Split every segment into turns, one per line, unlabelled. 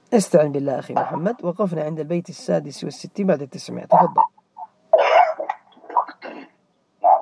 استعن بالله أخي محمد. وقفنا عند البيت 66 بعد 900. تفضل.
نعم.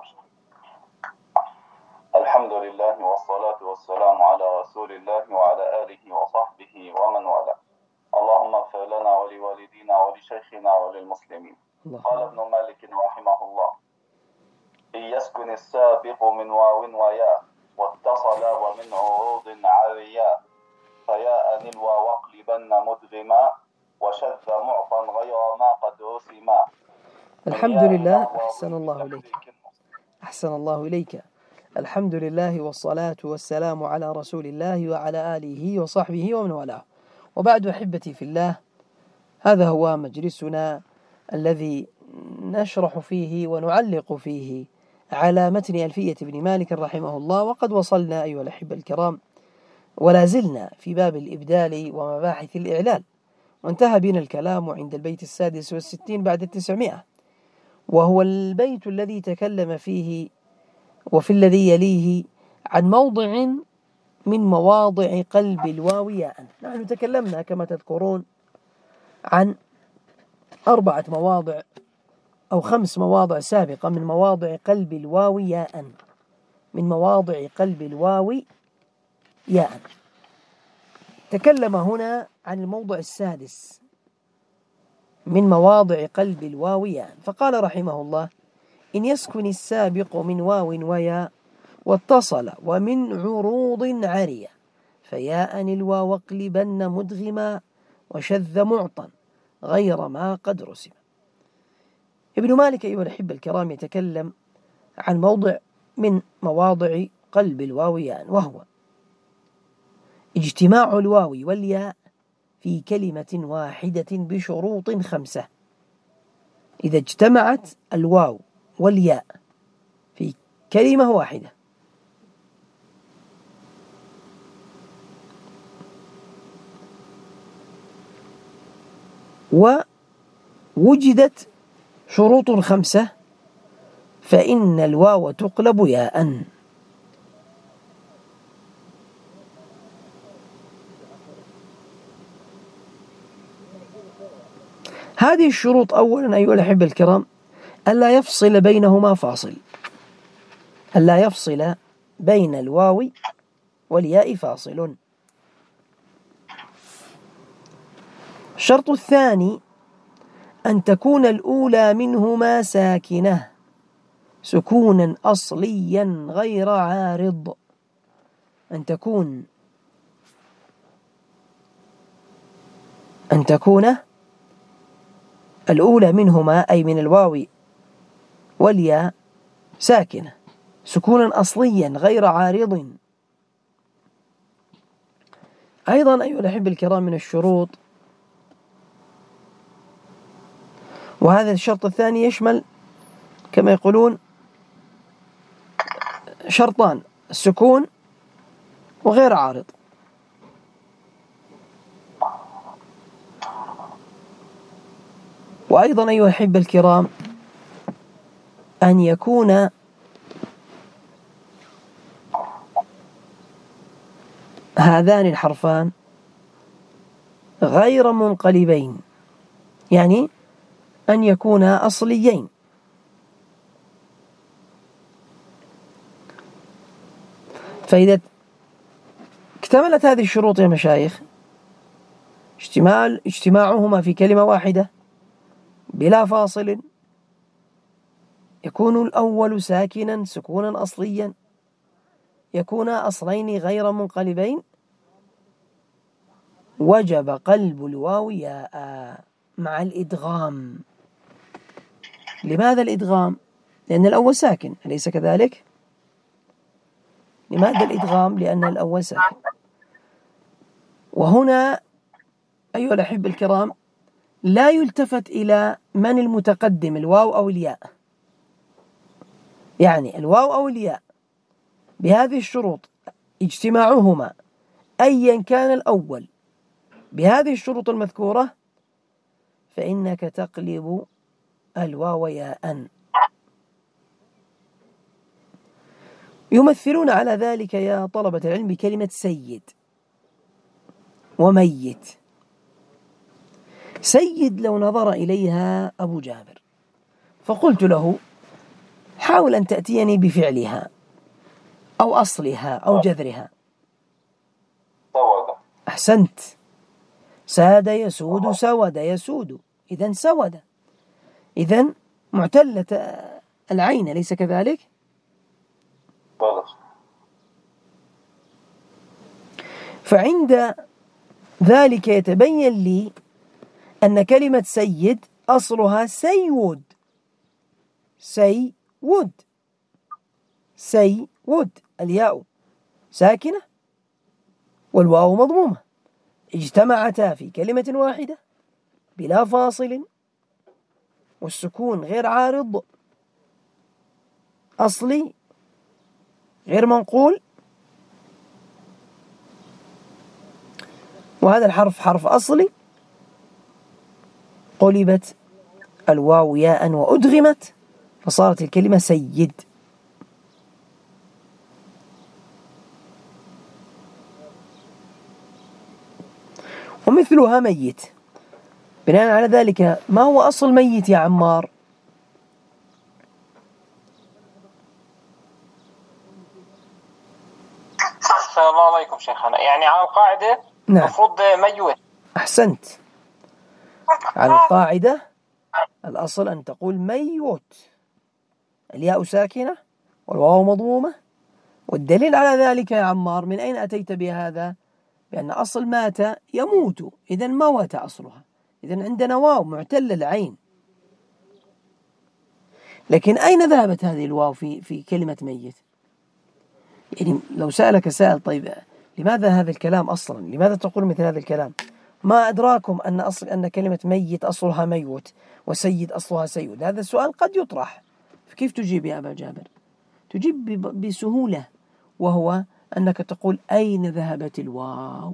الحمد لله والصلاة والسلام على رسول الله وعلى آله وصحبه ومن والاه. اللهم اغفر لنا ولوالدينا ولشيخنا وللمسلمين. قال ابن مالك رحمه الله: إن يسكن السابق من واو وياء واتصل ومن عروض عرياء فياء الواو اقلبن مدغما وشذ معطا غير ما قد رسما.
الحمد لله. أحسن الله إليك. أحسن الله إليك. الحمد لله والصلاة والسلام على رسول الله وعلى آله وصحبه ومن والاه. وبعد أحبتي في الله، هذا هو مجلسنا الذي نشرح فيه ونعلق فيه على متن ألفية ابن مالك رحمه الله. وقد وصلنا أيها الأحبة الكرام ولا زلنا في باب الإبدال ومباحث الإعلال، وانتهى بنا الكلام عند البيت 66 بعد 900، وهو البيت الذي تكلم فيه وفي الذي يليه عن موضع من مواضع قلب الواو ياء. نحن تكلمنا كما تذكرون عن 4 مواضع أو 5 مواضع سابقة من مواضع قلب الواو ياء، من مواضع قلب الواو ياء. تكلم هنا عن الموضع السادس من مواضع قلب الواو ياء، فقال رحمه الله: إن يسكن السابق من واو وياء واتصل ومن عروض عرية فياء الواو اقلبن مدغما وشذ معطا غير ما قد رسم. ابن مالك أيها الأحبة الكرام يتكلم عن موضع من مواضع قلب الواو ياء، وهو اجتماع الواو والياء في كلمة واحدة بشروط 5. إذا اجتمعت الواو والياء في كلمة واحدة ووجدت شروط 5 فإن الواو تقلب ياء. هذه الشروط أولا أيها الأحبة الكرام: ألا يفصل بينهما فاصل، ألا يفصل بين الواو والياء فاصل. الشرط الثاني: أن تكون الأولى منهما ساكنة سكونا أصليا غير عارض. أن تكون الأولى منهما أي من الواو والياء ساكنة سكونا أصليا غير عارض. أيضا أيها الأحبة الكرام من الشروط، وهذا الشرط الثاني يشمل كما يقولون شرطان: السكون وغير عارض. وأيضا أيها الأحبة الكرام أن يكون هذان الحرفان غير منقلبين، يعني أن يكونا أصليين. فإذا اكتملت هذه الشروط يا مشايخ، اجتماعهما في كلمة واحدة بلا فاصل، يكون الأول ساكنا سكونا أصليا، يكون أصلين غير منقلبين، وجب قلب الواو ياء مع الإدغام. لماذا الإدغام؟ لأن الأول ساكن، أليس كذلك؟ لماذا الإدغام؟ لأن الأول ساكن. وهنا أيها الأحبة الكرام لا يلتفت إلى من المتقدم، الواو أو الياء، يعني الواو أو الياء بهذه الشروط اجتماعهما أيا كان الأول بهذه الشروط المذكورة فإنك تقلب الواو ياء. يمثلون على ذلك يا طلبة العلم بكلمة سيد وميت. سيد لو نظر إليها أبو جابر فقلت له حاول أن تأتيني بفعلها أو أصلها أو جذرها. أحسنت. ساد يسود، سود يسود، إذن سود، إذن معتلة العين، أليس كذلك؟ فعند ذلك يتبين لي أن كلمة سيد أصلها سيود، سيود، سيود، الياء ساكنة والواو مضمومة، اجتمعتا في كلمة واحدة بلا فاصل، والسكون غير عارض، أصلي غير منقول، وهذا الحرف حرف أصلي، قلبت الواو ياء وأدغمت فصارت الكلمة سيد. ومثلها ميت. بناء على ذلك ما هو أصل ميت يا عمار؟
أحسن الله عليكم شيخنا، يعني على القاعدة المفروض ميت.
أحسنت. على القاعدة الأصل أن تقول ميوت، الياء ساكنة والواو مضمومة. والدليل على ذلك يا عمار من أين أتيت بهذا؟ بأن أصل مات يموت، إذن موت أصلها، إذن عندنا واو معتل العين. لكن أين ذهبت هذه الواو في كلمة ميت؟ يعني لو سألك سائل طيب لماذا هذا الكلام أصلا؟ لماذا تقول مثل هذا الكلام؟ ما أدراكم أن كلمة ميت أصلها ميوت وسيد أصلها سيود؟ هذا السؤال قد يطرح، فكيف تجيب يا أبا جابر؟ تجيب بسهولة، وهو أنك تقول أين ذهبت الواو؟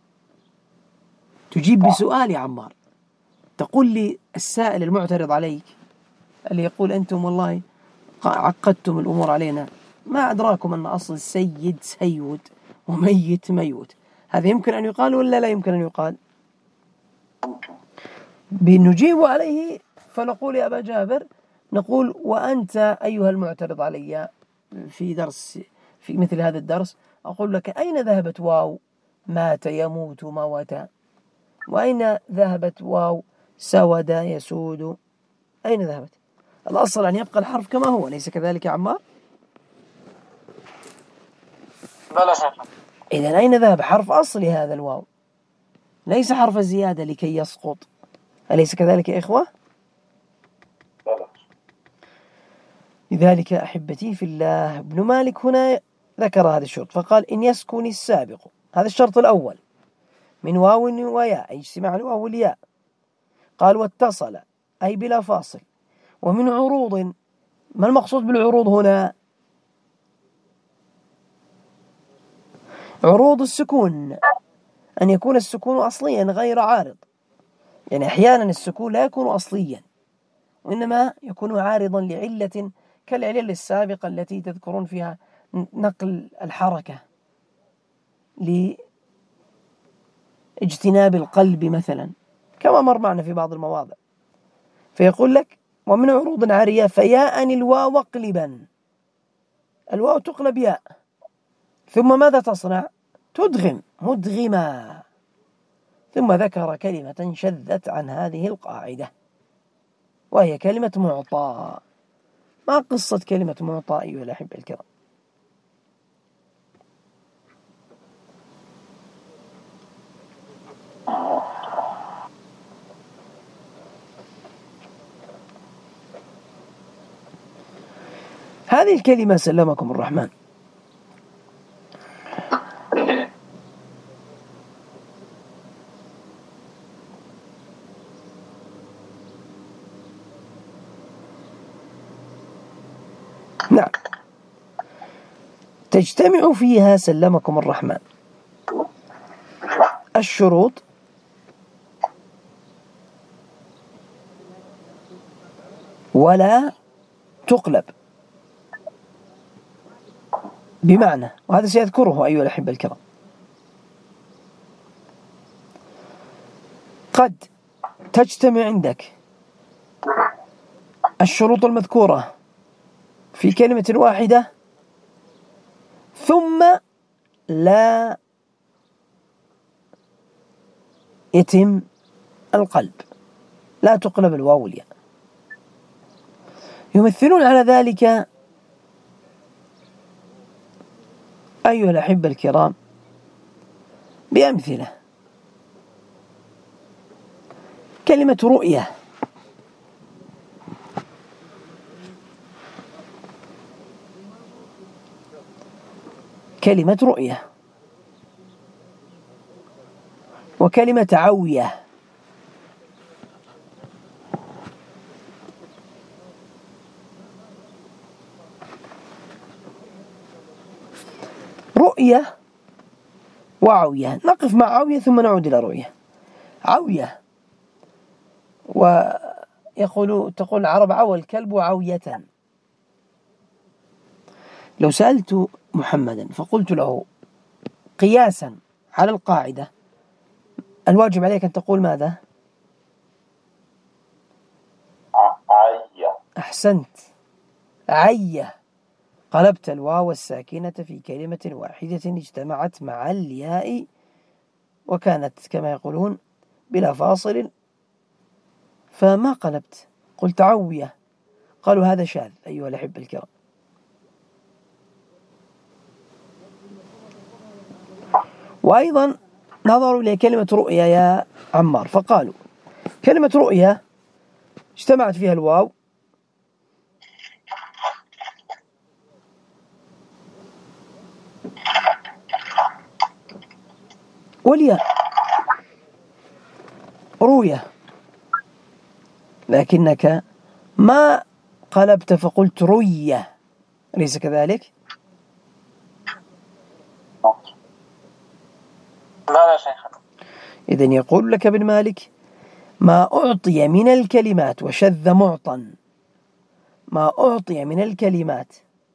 تجيب بسؤال يا عمار، تقول لي السائل المعترض عليك اللي يقول أنتم والله عقدتم الأمور علينا، ما أدراكم أن أصل سيد سيود وميت ميوت؟ هذا يمكن أن يقال ولا لا يمكن أن يقال؟ بنجيب عليه فنقول يا أبا جابر، نقول وأنت أيها المعترض علي في مثل هذا الدرس، أقول لك أين ذهبت واو مات يموت موتا؟ وأين ذهبت واو سود يسود؟ أين ذهبت؟ الأصل أن يبقى الحرف كما هو، ليس كذلك يا عمار؟
بلى شيخ.
إذن أين ذهب حرف أصلي هذا الواو، ليس حرف زيادة لكي يسقط، أليس كذلك يا إخوة؟ لذلك أحبتي في الله ابن مالك هنا ذكر هذا الشرط فقال إن يسكن السابق، هذا الشرط الأول، من واو وياء، أي اجتماع الواو والياء. قال واتصل أي بلا فاصل. ومن عروض، ما المقصود بالعروض هنا؟ عروض السكون، أن يكون السكون أصليا غير عارض. يعني أحيانا السكون لا يكون أصليا، وإنما يكون عارضا لعلة كالعلل السابقة التي تذكرون فيها نقل الحركة لاجتناب القلب مثلا، كما مر معنا في بعض المواضع. فيقول لك ومن عروض عارية فياء الواو اقلبا، الواو تقلب ياء، ثم ماذا تصنع؟ تدغم مدغما. ثم ذكر كلمة شذت عن هذه القاعدة وهي كلمة معطى. ما قصة كلمة معطى أيها الأحبة الكرام؟ هذه الكلمة سلمكم الرحمن نعم تجتمع فيها سلمكم الرحمن الشروط ولا تقلب، بمعنى، وهذا سيذكره أيها الأحبة الكرام، قد تجتمع عندك الشروط المذكورة في كلمة واحدة ثم لا يتم القلب، لا تقلب الواو والياء. يمثلون على ذلك أيها الأحبة الكرام بأمثلة. كلمة رؤية، كلمة رؤية، وكلمة عوية. رؤية وعوية. نقف مع عوية ثم نعود إلى رؤية. عوية، تقول العرب عوى الكلب عوية. لو سألت محمدا فقلت له قياسا على القاعدة الواجب عليك أن تقول ماذا؟
عية.
أحسنت، عية. قلبت الواو الساكنة في كلمة واحدة اجتمعت مع الياء وكانت كما يقولون بلا فاصل، فما قلبت، قلت عوية. قالوا هذا شاذ أيها الأحبة الكرام. وأيضا نظروا إلى كلمة رؤيا يا عمار فقالوا كلمة رؤيا اجتمعت فيها الواو والياء، رؤيا، لكنك ما قلبت فقلت رؤيا، أليس كذلك؟
لا شيخنا.
إذن يقول لك ابن مالك ما أعطي من الكلمات وشذ معطا، ما أعطي من الكلمات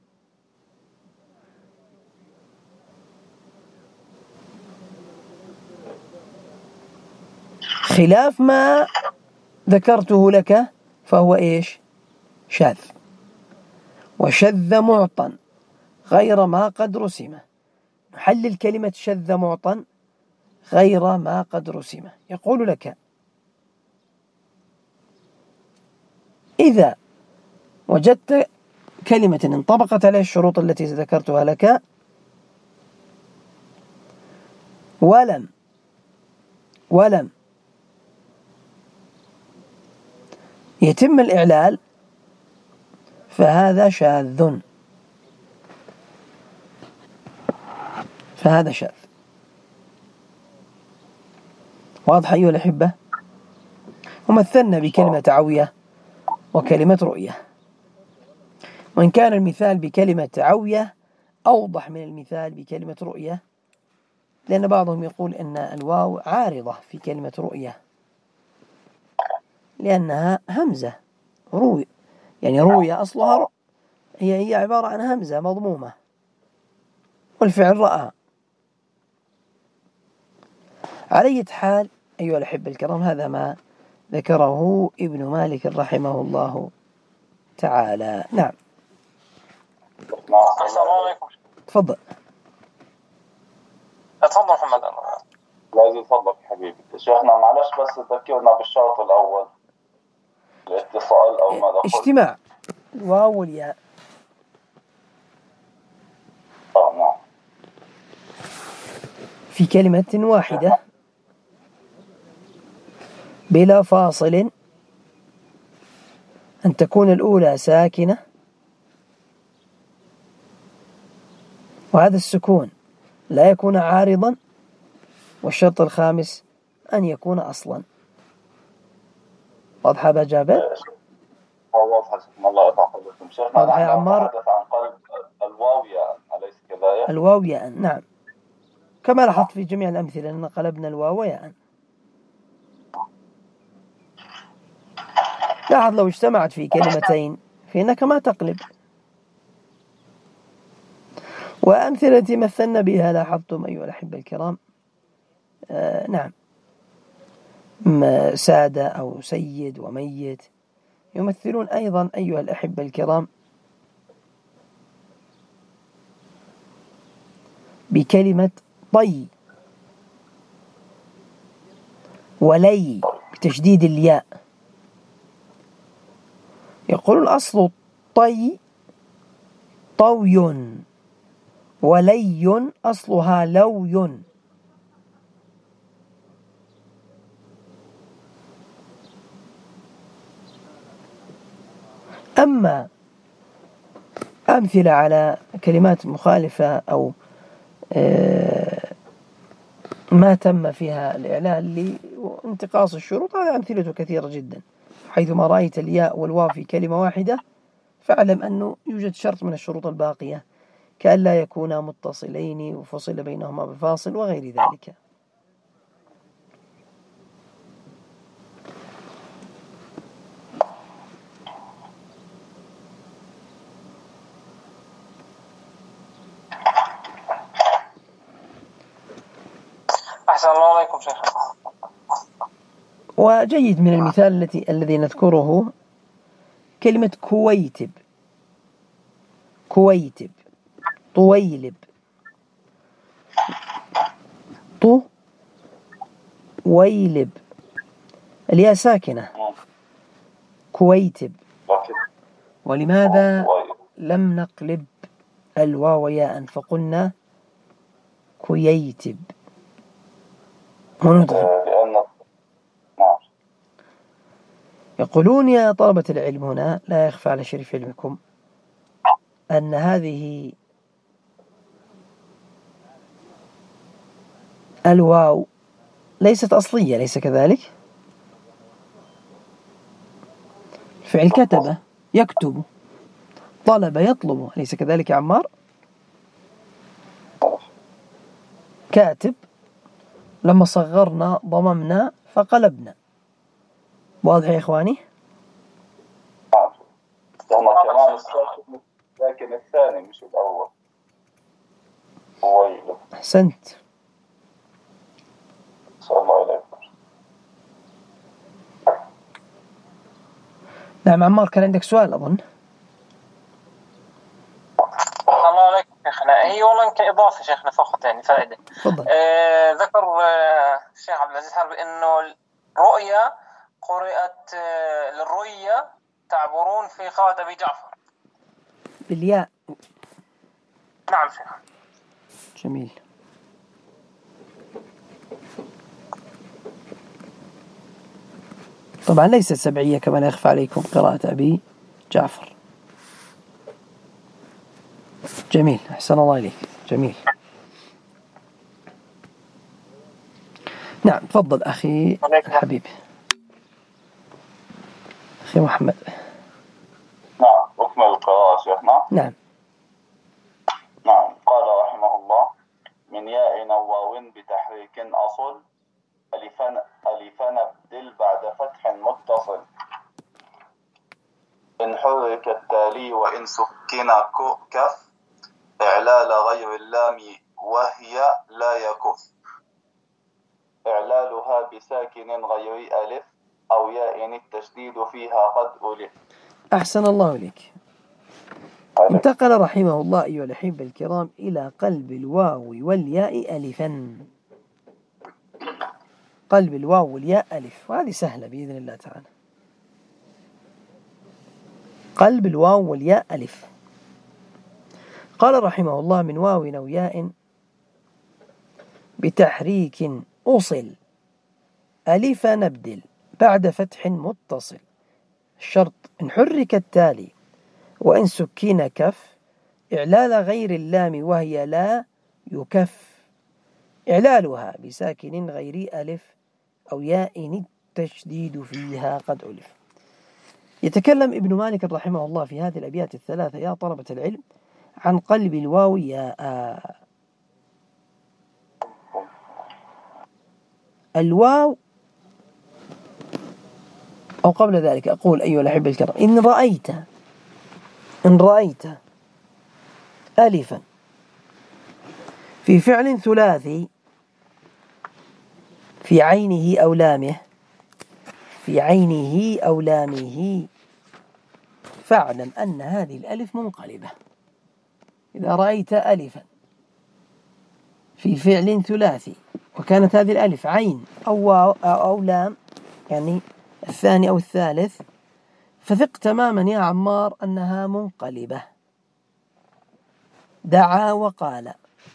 خلاف ما ذكرته لك فهو إيش؟ شاذ. وشذ معطا غير ما قد رسمه. نحلل كلمة شذ معطا غير ما قد رسمه. يقول لك إذا وجدت كلمة انطبقت عليها الشروط التي ذكرتها لك ولم يتم الإعلال فهذا شاذ، فهذا شاذ. واضح أيها الأحبة؟ ومثلنا بكلمة عوية وكلمة رؤية، وإن كان المثال بكلمة عوية أوضح من المثال بكلمة رؤية، لأن بعضهم يقول أن الواو عارضة في كلمة رؤية لأنها همزة. يعني رؤية أصلها هي عبارة عن همزة مضمومة والفعل رأى. على أي حال أيها الأحبة الكرام هذا ما ذكره ابن مالك رحمه الله تعالى. نعم.
السلام عليكم.
تفضل.
تفضل محمد.
لا يفضلك حبيبي شيخنا، معلش بس ذكرنا بالشرط الأول الاتصال أو ماذا قلت؟
اجتماع الواو والياء.
نعم.
في كلمة واحدة بلا فاصل، أن تكون الأولى ساكنة وهذا السكون لا يكون عارضا، والشرط الخامس أن يكون أصلا. واضحة أبا جابر؟
واضحة الله يتحفظكم شيخنا.
واضحة يا عمار؟
نتحدث عن قلب الواو ياء أليس كذلك؟
الواو ياء، نعم، كما لاحظت في جميع الأمثلة أننا قلبنا الواو ياء. لاحظ لو اجتمعت في كلمتين فإنك ما تقلب. وأمثلة مثلنا بها لاحظتم أيها الأحبة الكرام. نعم. سادة أو سيد وميت، يمثلون أيضا أيها الأحبة الكرام بكلمة طي ولي بتشديد الياء. يقول الأصل طي طوي، ولي أصلها لوي. أما أمثلة على كلمات مخالفة أو ما تم فيها الإعلال لانتقاص الشروط، هذا أمثلته كثيرة جدا. حيثما رأيت الياء والواو في كلمة واحدة فاعلم أنه يوجد شرط من الشروط الباقية، كأن لا يكونا متصلين وفصل بينهما بفاصل وغير ذلك.
أحسن الله عليكم شيخ.
وجيد من المثال الذي نذكره كلمة كويتب، كويتب، طويلب، طويلب، الياء ساكنة، كويتب. ولماذا لم نقلب الواو ياء فقلنا كويتب وندغم؟ يقولون يا طلبة العلم هنا لا يخفى على شريف علمكم أن هذه الواو ليست أصلية، ليس كذلك؟ فعل كتب يكتب، طلب يطلب، ليس كذلك يا عمار؟ كاتب لما صغرنا ضممنا فقلبنا. واضح يا إخواني؟
لكن الثاني مش الأول.
أحسنت.
صلى الله عليه وسلم.
نعم عمار، كان عندك سؤال أظن.
الله عليكم شيخنا. هي والله كإضافة شيخنا فقط، يعني فائدة. ذكر الشيخ عبد العزيز حربي إنه الرؤيا قرأت للرؤيا تعبرون في قراءة أبي جعفر
بالياء.
نعم شيخ.
جميل. طبعا ليست سبعية كما لا يخفى عليكم قراءة أبي جعفر. جميل، أحسن الله إليك. جميل. نعم تفضل أخي حبيبي، أخي محمد.
نعم أكمل القراءة شيخنا.
نعم.
نعم. قال رحمه الله: من ياء وواو بتحريك أصل ألفا نبدل بعد فتح متصل، إن حرك التالي وإن سكن كف، إعلال غير اللام وهي لا يكف، إعلالها بساكن غير ألف أو ياء التشديد فيها قد ألف.
أحسن الله إليك. انتقل رحمه الله أيها الأحبة الكرام إلى قلب الواو والياء ألفا. قلب الواو والياء ألف، وهذه سهلة بإذن الله تعالى. قلب الواو والياء ألف. قال رحمه الله: من واو أو ياء بتحريك أصل ألف نبدل بعد فتح متصل، الشرط إن حرك التالي وإن سكين كف، إعلال غير اللام وهي لا يكف، إعلالها بساكن غير ألف أو ياء التشديد فيها قد ألف. يتكلم ابن مالك رحمه الله في هذه الأبيات الثلاثة يا طلبة العلم عن قلب الواو ياء. الواو، أو قبل ذلك أقول أيها الأحبة الكرام: إن رأيت ألفا في فعل ثلاثي في عينه أو لامه في عينه أو لامه فاعلم أن هذه الألف منقلبة. إذا رأيت ألفا في فعل ثلاثي وكانت هذه الألف عين أو لام، يعني الثاني أو الثالث، فثق تماما يا عمار أنها منقلبة. دعا وقال،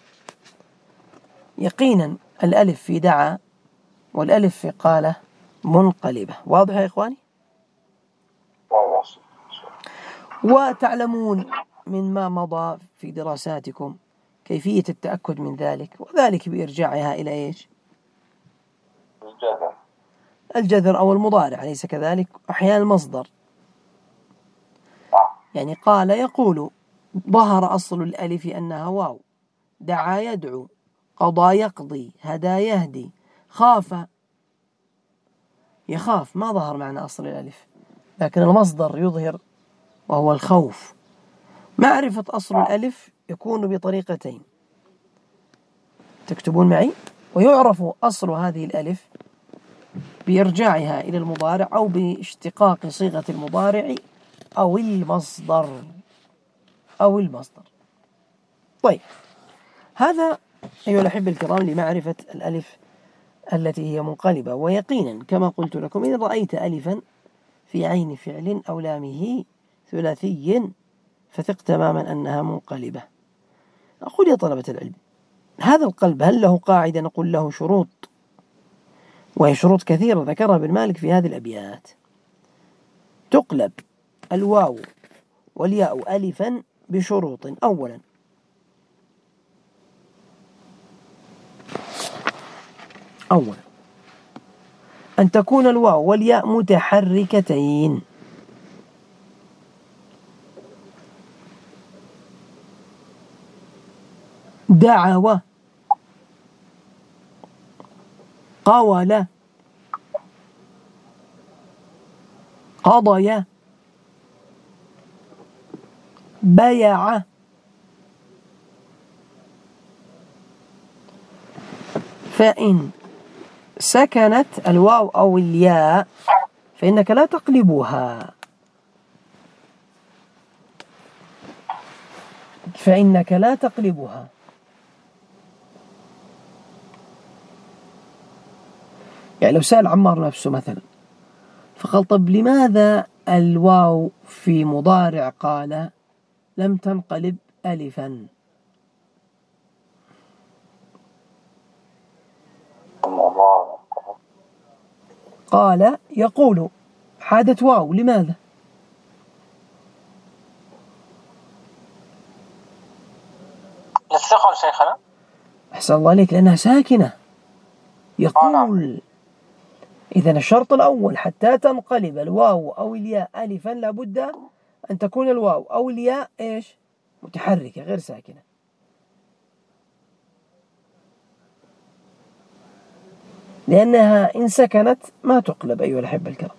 يقينا الألف في دعا والألف في قال منقلبة. واضح يا إخواني؟ وتعلمون مما مضى في دراساتكم كيفية التأكد من ذلك، وذلك بإرجاعها إلى إيش؟ الجذر أو المضارع، أليس كذلك؟ أحيانا المصدر. يعني قال يقول، ظهر أصل الألف أنها واو. دعا يدعو، قضى يقضي، هدى يهدي، خاف يخاف. ما ظهر معنى أصل الألف، لكن المصدر يظهر وهو الخوف. معرفة أصل الألف يكون بطريقتين، تكتبون معي. ويعرف أصل هذه الألف بإرجاعها إلى المضارع أو باشتقاق صيغة المضارع أو المصدر طيب، هذا أيها الأحبة الكرام لمعرفة الألف التي هي منقلبة. ويقينا كما قلت لكم، إذا رأيت ألفا في عين فعل أو لامه ثلاثي فثق تماما أنها منقلبة. أقول يا طلبة العلم، هذا القلب هل له قاعدة؟ نقول له شروط، وهي شروط كثيرة ذكرها ابن مالك في هذه الأبيات. تقلب الواو والياء ألفا بشروط. أولا، أن تكون الواو والياء متحركتين. دعوى، قول، قضي، بيع. فإن سكنت الواو أو الياء فإنك لا تقلبها، يعني لو سأل عمار نفسه مثلا فقال طب لماذا الواو في مضارع قال لم تنقلب ألفا؟ قال يقول حادث واو، لماذا؟
للثقل شيخنا.
أحسن الله عليك، لأنها ساكنة. يقول إذن الشرط الأول حتى تنقلب الواو أو الياء ألفا لابد أن تكون الواو أو الياء إيش؟ متحركة غير ساكنة. لأنها إن سكنت ما تقلب أيها الأحبة الكرام.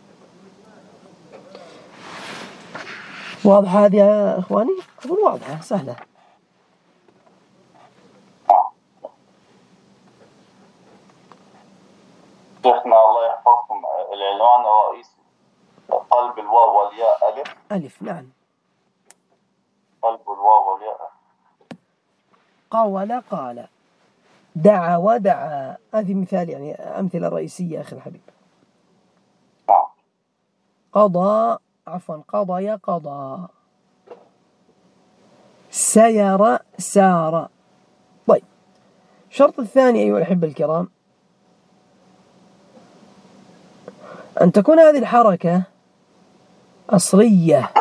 واضح هذه يا إخواني؟ أقول واضحة سهلة.
شيخنا الله يحفظكم، العنوان الرئيسي قلب الواو والياء
ألف. نعم،
قلب الواو والياء.
قول، قال، دعا ودعا. هذه مثال، يعني أمثلة رئيسية أخي الحبيب. قضى، عفوا قضى، قضى. سير، سار. طيب، الشرط الثاني أيها الأحبة الكرام أن تكون هذه الحركة أصلية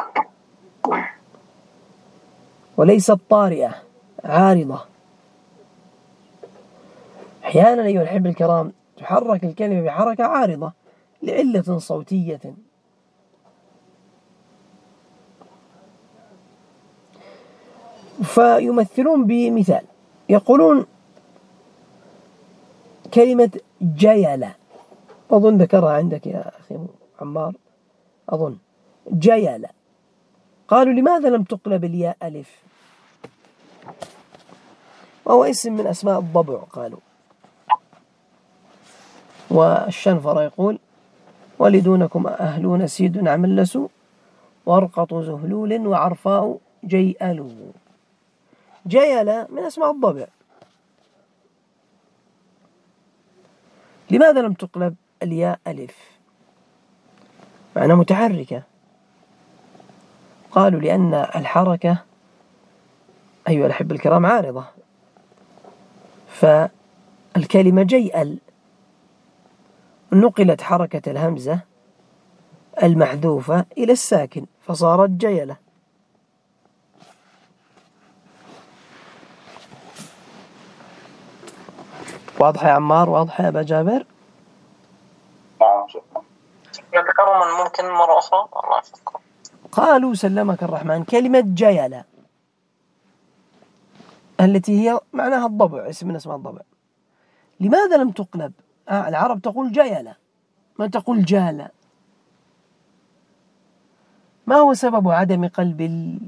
وليست طارئة عارضة. أحيانا أيها الأحبة الكرام تحرك الكلمة بحركة عارضة لعلة صوتية، فيمثلون بمثال، يقولون كلمة جيل، أظن ذكرها عندك يا أخي عمار، أظن جيل. قالوا لماذا لم تقلب الياء ألف؟ وهو اسم من أسماء الضبع قالوا. والشنفر يقول ولدونكم أهلون سيد عملس وارقط زهلول وعرفاء جيئل. جيل من أسماء الضبع. لماذا لم تقلب الياء ألف معنى متحركة؟ قالوا لأن الحركة أيها الأحبة الكرام عارضة، فالكلمة جيئل نقلت حركة الهمزة المحذوفة إلى الساكن فصارت جيلة. واضح يا عمار؟ واضح يا أبا جابر؟
نعم شكرا.
يذكروا من ممكن مرة أخرى؟ الله يحفظكم.
قالوا سلمك الرحمن كلمة جيلة التي هي معناها الضبع، اسم من اسماء الضبع، لماذا لم تقلب؟ العرب تقول جيلة ما تقول جالة. ما هو سبب عدم قلب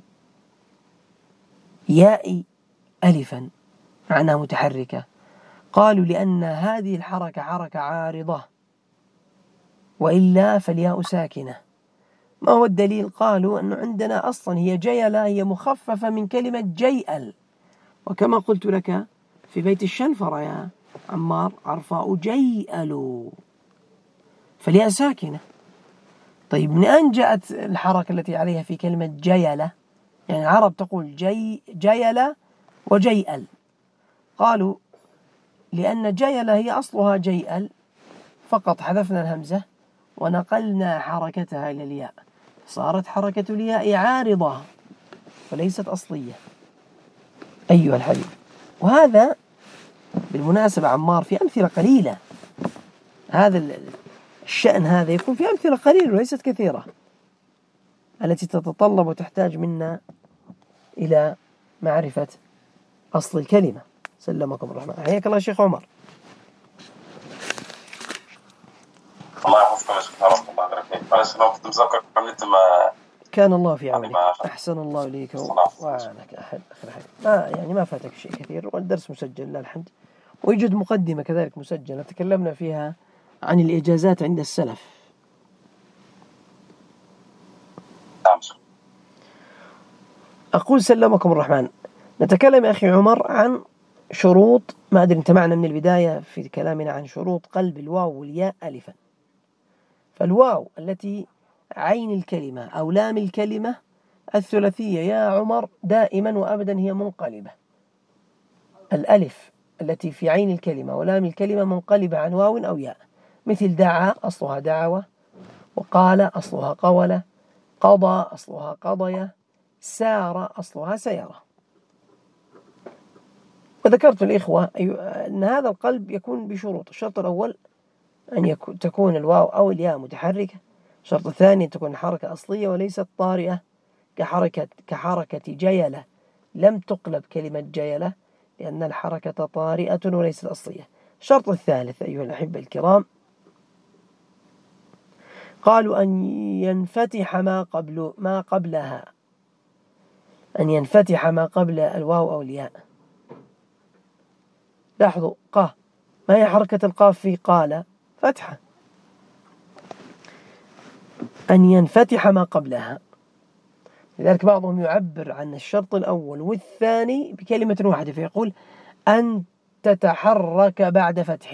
الياء ألفا معناها متحركة؟ قالوا لأن هذه الحركة حركة عارضة، وإلا فالياء ساكنة. ما هو الدليل؟ قالوا أنه عندنا أصلا هي جيلة هي مخففة من كلمة جيئل، وكما قلت لك في بيت الشنفرة يا عمار عرفاء جيئل، فالياء ساكنة. طيب من أين جاءت الحركة التي عليها في كلمة جيلة؟ يعني العرب تقول جيلة وجيئل. قالوا لأن جيلة هي أصلها جيئل، فقط حذفنا الهمزة ونقلنا حركتها إلى الياء، صارت حركة الياء عارضة فليست أصلية أيها الحبيب. وهذا بالمناسبة عمار في أمثلة قليلة، هذا الشأن هذا يكون في أمثلة قليلة وليست كثيرة التي تتطلب وتحتاج منا إلى معرفة أصل الكلمة. سلمكم الرحمن. حياك الله شيخ عمر.
الله يحفظكم يا شيخ عرفت. الله يبارك فيك. معلش أنا كنت مذكر قبل ما
كان الله في عونك. أحسن الله إليك وعنك أحد يعني ما فاتك شيء كثير، والدرس مسجل لا الحمد، ويوجد مقدمة كذلك مسجلة تكلمنا فيها عن الإجازات عند السلف. أقول سلمكم الرحمن. نتكلم يا أخي عمر عن شروط، ما أدري أنت معنا من البداية في كلامنا عن شروط قلب الواو والياء ألفا. فالواو التي عين الكلمة أو لام الكلمة الثلاثية يا عمر دائما وأبدا هي منقلبة. الألف التي في عين الكلمة ولام الكلمة منقلبة عن واو أو ياء، مثل دعا أصلها دعوة، وقال أصلها قولة، قضى أصلها قضية، سار أصلها سيرة. وذكرت الإخوة أن هذا القلب يكون بشروط. الشرط الأول أن تكون الواو أو الياء متحركة. الشرط الثاني أن تكون حركة أصلية وليست طارئة كحركة جيلة، لم تقلب كلمة جيلة لأن الحركة طارئة وليست أصلية. الشرط الثالث أيها الأحبة الكرام قالوا أن ينفتح ما قبلها، أن ينفتح ما قبل الواو أو الياء. لاحظوا قا، ما هي حركة القاف في قال؟ فتحة. أن ينفتح ما قبلها. لذلك بعضهم يعبر عن الشرط الأول والثاني بكلمة واحدة فيقول أن تتحرك بعد فتح.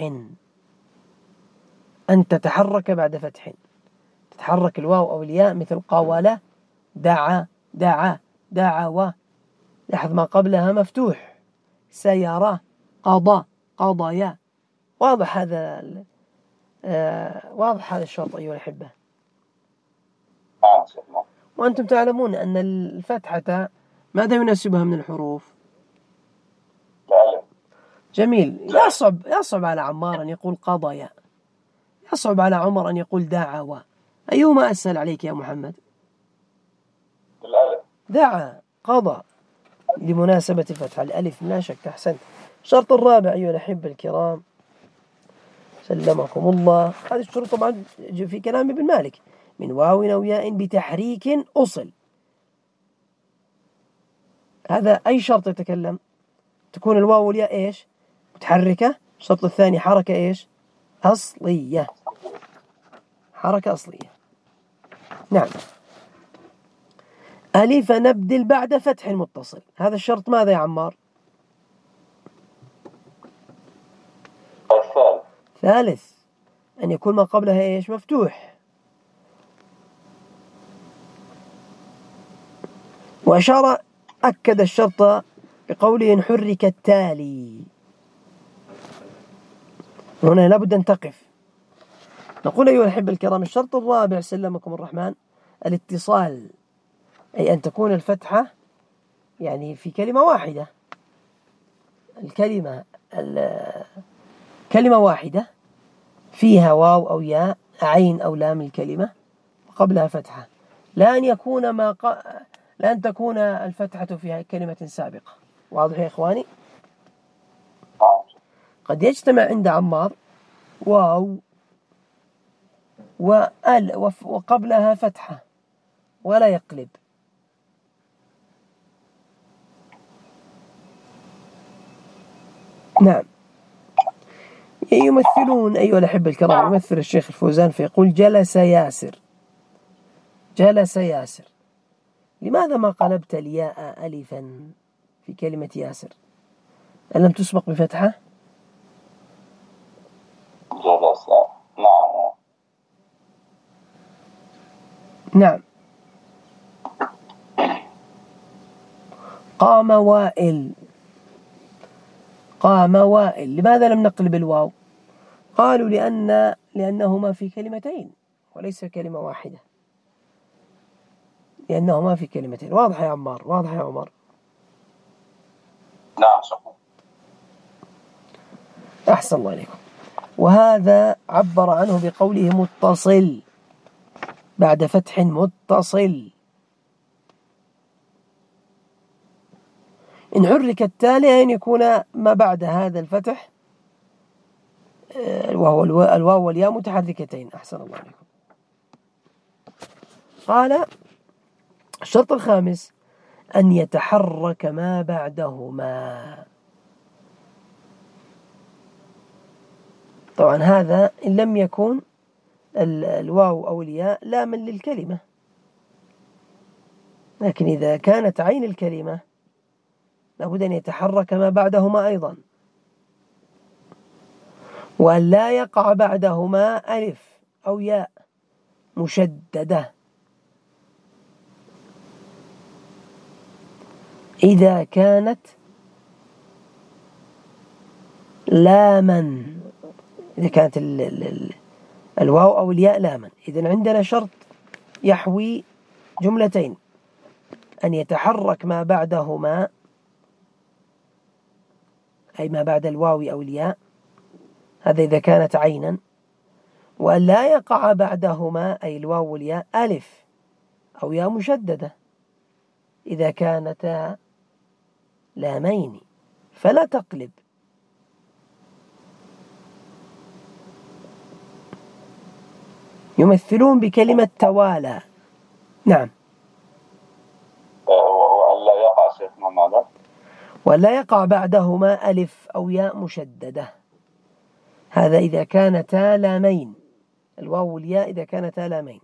أن تتحرك بعد فتح، تتحرك الواو أو الياء مثل قاولة، دعا، دعا، دعوة. لاحظ ما قبلها مفتوح، سيارة، قضى، قضايا. واضح هذا واضح هذا الشرط أيها الأحبة. وأنتم تعلمون أن الفتحة ماذا يناسبها من الحروف؟ جميل. يصعب على عمار أن يقول قضايا، يصعب على عمر أن يقول دعوة. أيهما أسهل عليك يا محمد؟ دعا، قضى، لمناسبة فتح الألف لا شك. أحسنت. الشرط الرابع أيها الأحبة الكرام سلمكم الله، هذه الشروط طبعا في كلام ابن مالك، من واو أو ياء بتحريك أصل. هذا أي شرط يتكلم؟ تكون الواو والياء إيش؟ متحركة. الشرط الثاني حركة إيش؟ أصلية. حركة أصلية. نعم. ألف نبدل بعد فتح متصل، هذا الشرط ماذا يا عمار؟ ثالث، أن يكون ما قبلها إيش؟ مفتوح. وأشار أكد الشرط بقوله إن حرك التالي. هنا لابد أن تقف. نقول أيها الأحبة الكرام الشرط الرابع سلمكم الرحمن الاتصال، أي أن تكون الفتحة يعني في كلمة واحدة، كلمة واحدة فيها واو أو ياء عين أو لام الكلمة وقبلها فتحة، لا أن تكون الفتحة فيها كلمة سابقة. واضح يا إخواني؟ قد يجتمع عند عمار واو وقبلها فتحة ولا يقلب. نعم. يمثلون أيها الأحبة الكرام، يمثل الشيخ الفوزان فيقول جلس ياسر. جلس ياسر، لماذا ما قلبت الياء ألفا في كلمة ياسر؟ ألم تسبق بفتحة؟
جلس. نعم.
نعم. قام وائل. قام وائل، لماذا لم نقلب الواو؟ قالوا لأنهما في كلمتين وليس كلمة واحدة، لأنهما في كلمتين. واضح يا عمار؟ واضح يا عمر؟
نعم صحيح.
أحسن الله عليكم. وهذا عبر عنه بقوله متصل بعد فتح متصل. إن حرك التالي أن يكون ما بعد هذا الفتح وهو الواو والياء متحركتين. أحسن الله عليكم. قال الشرط الخامس أن يتحرك ما بعدهما. طبعا هذا إن لم يكن الواو أو الياء لاما للكلمة، لكن إذا كانت عين الكلمة لابد أن يتحرك ما بعدهما أيضا، وأن لا يقع بعدهما ألف أو ياء مشددة إذا كانت لاما، إذا كانت الواو أو الياء لاما. إذن عندنا شرط يحوي جملتين: أن يتحرك ما بعدهما أي ما بعد الواو أو الياء، هذا إذا كانت عينا، وأن لا يقع بعدهما أي الواو والياء ألف أو ياء مشددة إذا كانتا لامين فلا تقلب. يمثلون بكلمة توالى. نعم.
وأن لا يقع شيخنا ماذا؟
وأن لا يقع بعدهما ألف أو ياء مشددة، هذا إذا كانتا لامين، الواو والياء إذا كانتا لامين.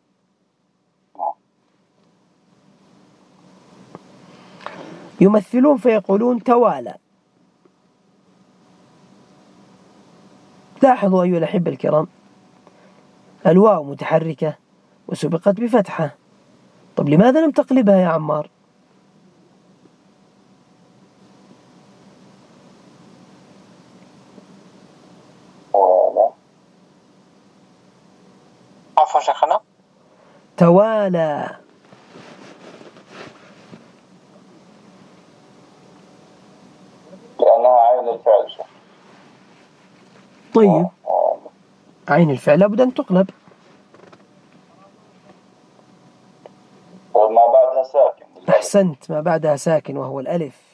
يمثلون فيقولون توالى. لاحظوا أيها الأحبة الكرام، الواو متحركة وسبقت بفتحة، طب لماذا لم تقلبها يا عمار؟
عفوا شيخنا.
توالى.
لأنها عين الفعل.
طيب عين الفعل لابد أن تقلب.
وما بعدها ساكن.
أحسنت، ما بعدها ساكن وهو الألف.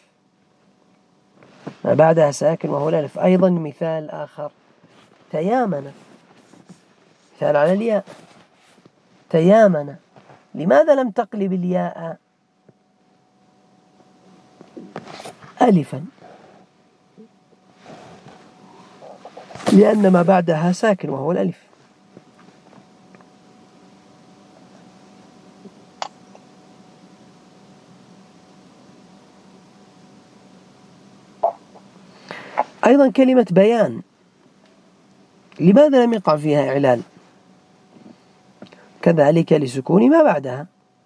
ما بعدها ساكن وهو الألف. أيضا مثال آخر، تيامن، مثال على الياء، تيامن، لماذا لم تقلب الياء ألفا؟ لأن ما بعدها ساكن وهو الألف. أيضا كلمة بيان، لماذا لم يقع فيها إعلال؟ كذلك لسكون ما بعدها.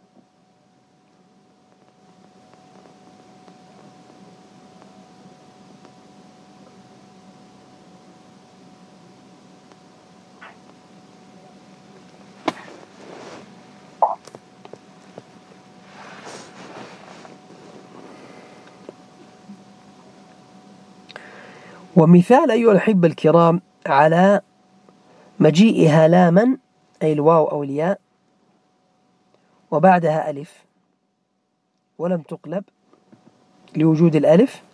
ومثال أيها الأحبة الكرام على مجيئها لاما، أي الواو أو الياء، وبعدها ألف ولم تقلب لوجود الألف،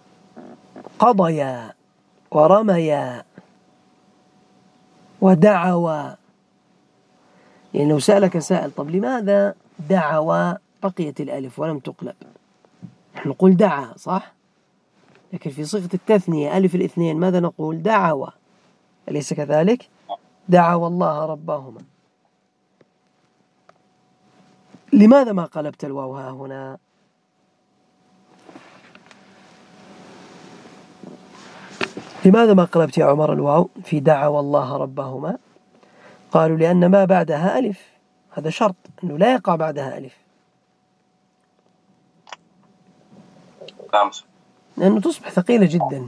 قضيا ورميا ودعوا. يعني لو سألك سائل طب لماذا دعوا بقيت الألف ولم تقلب؟ نحن نقول دعا صح، لكن في صيغة التثنية ألف الاثنين ماذا نقول؟ دعوا، أليس كذلك؟ دعوا الله ربهما. لماذا ما قلبت الواو ها هنا؟ لماذا ما قلبت يا عمر الواو في دعوا الله ربهما؟ قالوا لأن ما بعدها ألف، هذا شرط أنه لا يقع بعدها ألف، لأنه تصبح ثقيلة جدا.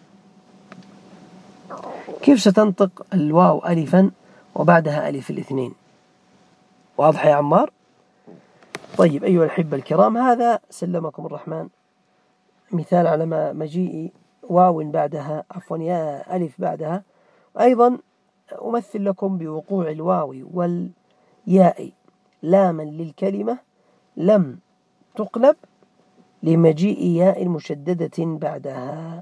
كيف ستنطق الواو ألفا وبعدها ألف الاثنين؟ واضح يا عمار؟ طيب أيها الأحبة الكرام، هذا سلمكم الرحمن مثال على مجيء واو بعدها يا ألف بعدها. أيضا أمثل لكم بوقوع الواو والياء لاما للكلمة لم تقلب لمجيء ياء مشددة بعدها.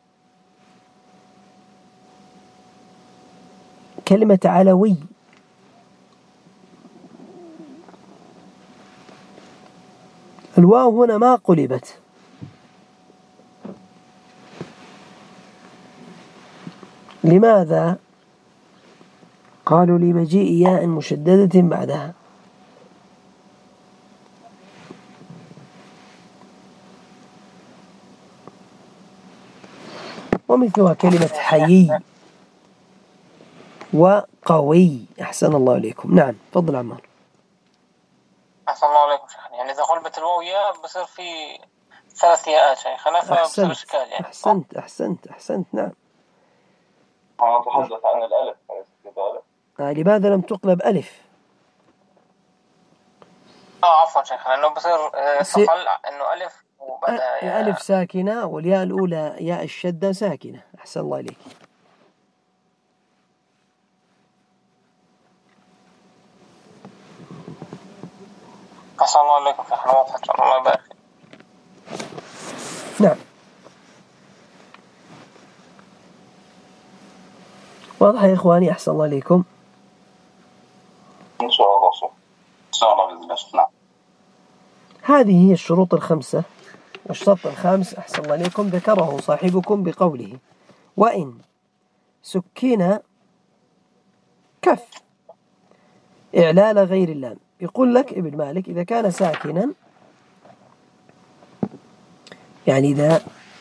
كلمة علوي، الواو هنا ما قلبت، لماذا؟ قالوا لمجيء ياء مشددة بعدها. ومثلها كلمة حيي وقوي. أحسن الله إليكم. نعم تفضل عمار.
أحسن الله عليكم شيخنا. يعني إذا قلبت الواو ياء بصير في 3 ياءات شيخنا، فبصير إشكال يعني.
أحسنت نعم.
أنا أتحدث عن الألف
لماذا لم تقلب ألف؟
عفوا شيخنا، إنه بصير ثقل إنه ألف وبعدها
ألف ساكنة والياء الأولى ياء الشدة ساكنة. أحسن الله إليك.
أحسن الله عليكم شيخنا، واضح إن شاء الله يبارك.
نعم واضح يا إخواني. أحسن الله عليكم.
إن شاء الله بإذن الله. نعم.
هذه هي الشروط الخمسة. والشرط الخامس أحسن الله عليكم ذكره صاحبكم بقوله وإن سكن كف إعلال غير اللام. يقول لك ابن مالك إذا كان ساكنا، يعني إذا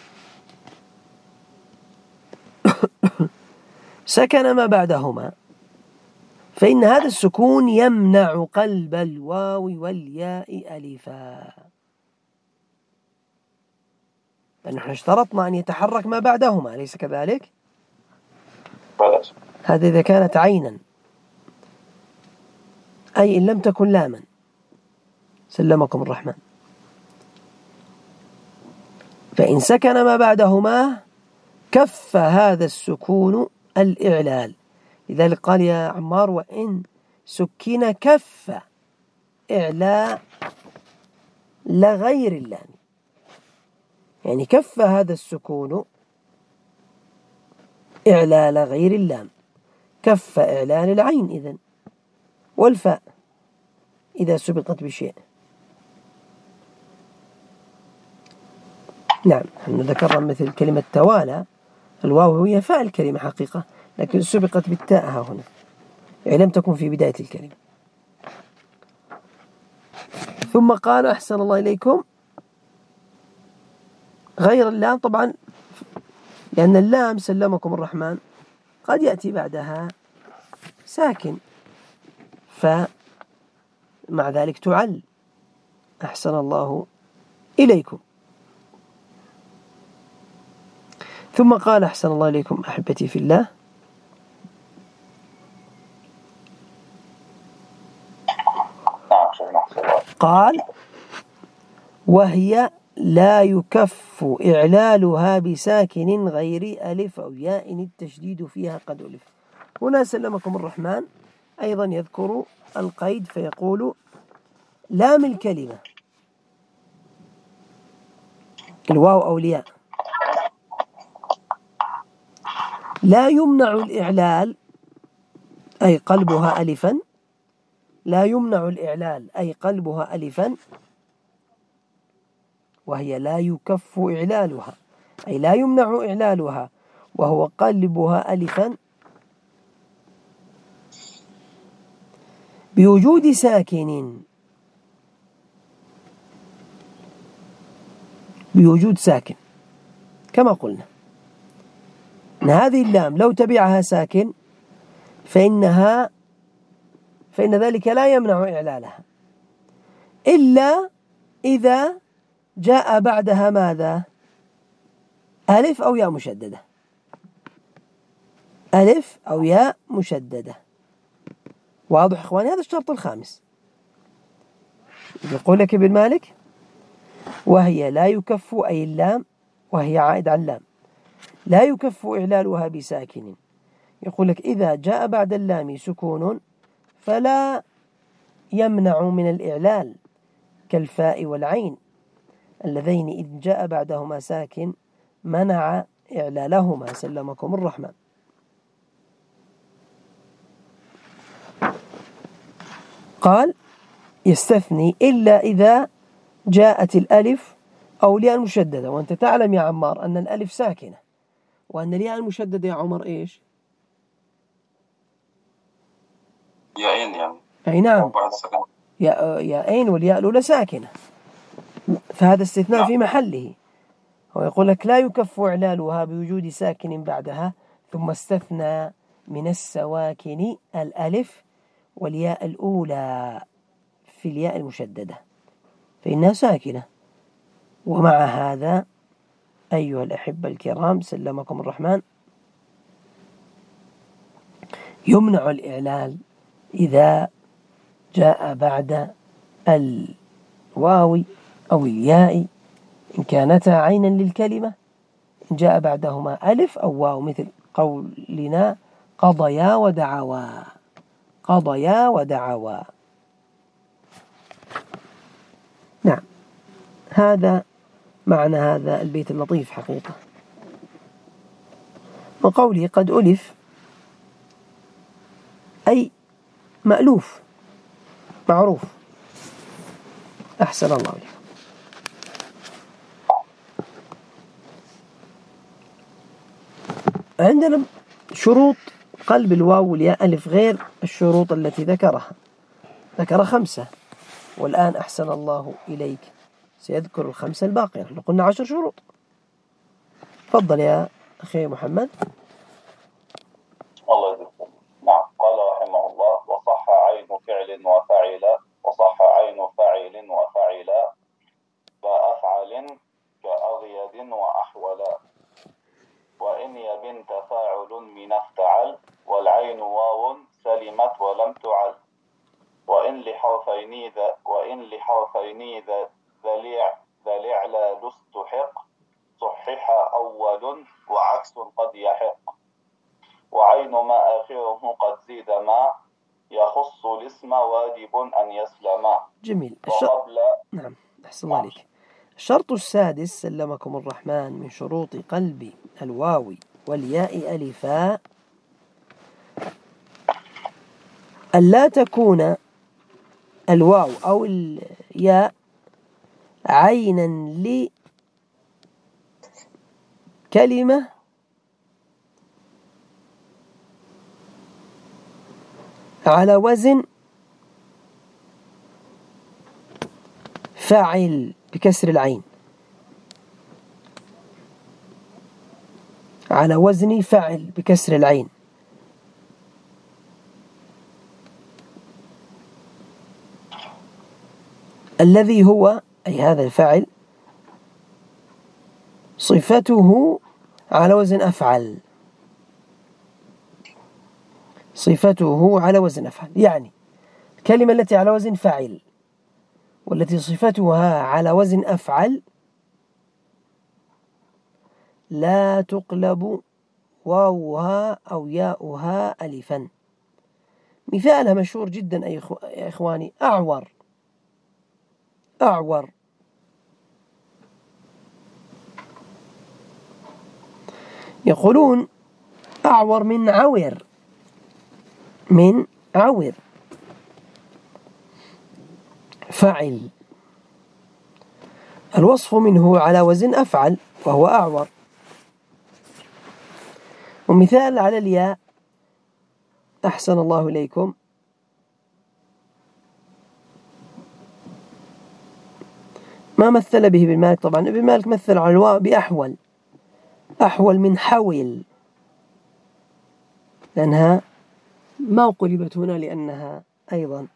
سكن ما بعدهما فإن هذا السكون يمنع قلب الواو والياء ألفا، نحن اشترطنا أن يتحرك ما بعدهما، أليس كذلك؟ هذا إذا كانت عينا، أي إن لم تكن لاما. سلمكم الرحمن. فإن سكن ما بعدهما كف هذا السكون الإعلال. لذلك قال يا عمار وإن سكن كف إعلاء لغير اللام، يعني كف هذا السكون إعلال غير اللام، كف إعلال العين إذن والفاء إذا سبقت بشيء. نعم احنا ذكرنا مثل كلمة توالى، الواو هي فاء الكلمة حقيقة، لكن سبقت بالتاء ها هنا، يعني لم تكن في بداية الكلمة. ثم قال أحسن الله إليكم غير اللام. طبعا لأن اللام سلمكم الرحمن قد يأتي بعدها ساكن، فمع ذلك تعل. أحسن الله إليكم. ثم قال أحسن الله إليكم أحبتي في الله: قال: وهي لا يكف إعلالها بساكن غير ألف أو ياء التشديد فيها قد ألف. هنا سلمكم الرحمن أيضا يذكر القيد فيقول: لام الكلمة الواو أو الياء لا يمنع الإعلال أي قلبها ألفا، لا يمنع الإعلال أي قلبها ألفا، وهي لا يكف إعلالها أي لا يمنع إعلالها وهو قلبها ألفا بوجود ساكن، بوجود ساكن كما قلنا أن هذه اللام لو تبعها ساكن فإن ذلك لا يمنع إعلالها إلا إذا جاء بعدها ماذا؟ ألف أو ياء مشددة، ألف أو ياء مشددة. واضح إخواني؟ هذا الشرط الخامس. يقول لك ابن مالك: وهي لا يكف أي اللام، وهي عائد عن اللام، لا يكف إعلالها بساكن. يقول لك إذا جاء بعد اللام سكون فلا يمنع من الإعلال كالفاء والعين اللذين إذ جاء بعدهما ساكن منع إعلالهما سلمكم الرحمن. قال: يستثني إلا إذا جاءت الألف أو الياء المشددة. وأنت تعلم يا عمار أن الألف ساكنة، وأن الياء المشددة يا عمر إيش؟
ياءين يعني.
أي نعم، ياءين، والياء الأولى ساكنة، فهذا استثناء في محله. هو يقول لك لا يكف إعلالها بوجود ساكن بعدها، ثم استثنى من السواكن الألف والياء الأولى في الياء المشددة فإنها ساكنة. ومع هذا أيها الأحبة الكرام سلمكم الرحمن يمنع الإعلال إذا جاء بعد الواو أو الياء إن كانتا عينا للكلمة، إن جاء بعدهما ألف أو واو، مثل قولنا قضيا ودعوا، قضيا ودعوا. نعم، هذا معنى هذا البيت اللطيف حقيقة. وقوله قد ألف أي مألوف معروف. أحسن الله عليكم. عندنا شروط قلب الواو والياء ألف غير الشروط التي ذكر 5، والآن أحسن الله إليك سيذكر 5 الباقية. احنا قلنا 10 شروط. تفضل يا أخي محمد.
الله يجزاك. نعم. قال رحمه الله: وصح عين فعل وفعل، وصح عين فاعل وفعل، كأفعل كأغيد وأحولا، وإن يبن تفاعل من افتعل، والعين واو سلمت ولم تعل، وإن لحرفين ذا الإعلال استحق، صحح أول وعكس قد يحق، وعين ما آخره قد زيد ما يخص الاسم واجب أن يسلم.
جميل. نعم، أحسن الله عليك. الشرط السادس سلمكم الرحمن من شروط قلب الواو والياء ألفاء ألا تكون الواو أو الياء عينا لكلمة على وزن فاعل بكسر العين، على وزن فعل بكسر العين. الذي هو أي هذا الفعل صفته على وزن أفعل، صفته على وزن أفعل، يعني الكلمة التي على وزن فاعل والتي صفتها على وزن أفعل لا تقلب واوها أو ياؤها ألفا. مثالها مشهور جدا يا إخواني، أعور. أعور يقولون أعور من عور، من عور فعل، الوصف منه على وزن أفعل وهو أعور. ومثال على الياء، أحسن الله إليكم، ما مثل به ابن مالك، طبعا ابن مالك مثل على الواو بأحول، أحول من حول، لأنها ما قلبت هنا لأنها أيضا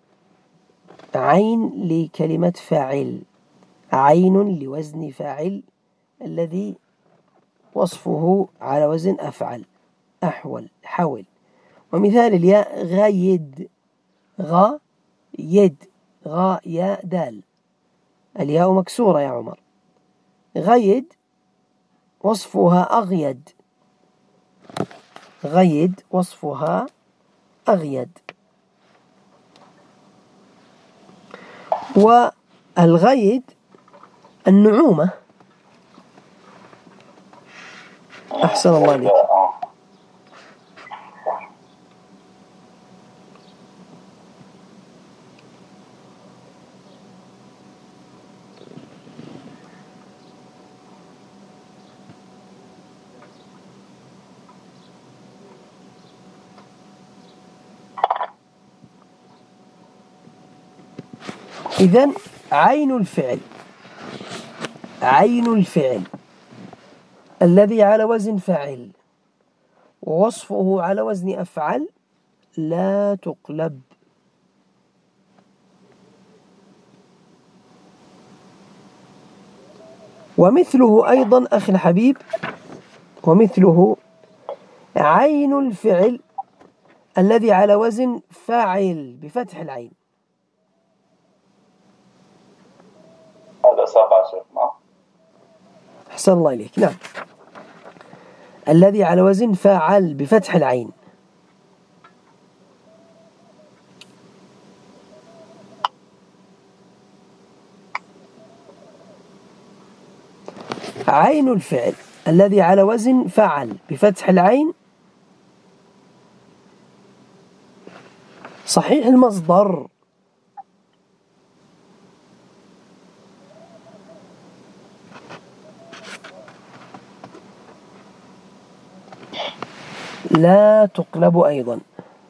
عين لكلمة فاعل، عين لوزن فاعل الذي وصفه على وزن أفعل، أحول، حول. ومثال الياء غايد، غا يد، غا ياء دال، الياء مكسورة يا عمر. غيد وصفها أغيد، غيد وصفها أغيد. والغيد النعومة. أحسن الله عليك. إذن عين الفعل، عين الفعل الذي على وزن فاعل ووصفه على وزن أفعل لا تقلب. ومثله أيضا أخي الحبيب، ومثله عين الفعل الذي على وزن فاعل بفتح العين.
هذا 7 شيخنا.
أحسن الله إليك. نعم، الذي على وزن فاعل بفتح العين. عين الفعل الذي على وزن فعل بفتح العين صحيح المصدر، لا تقلب أيضا.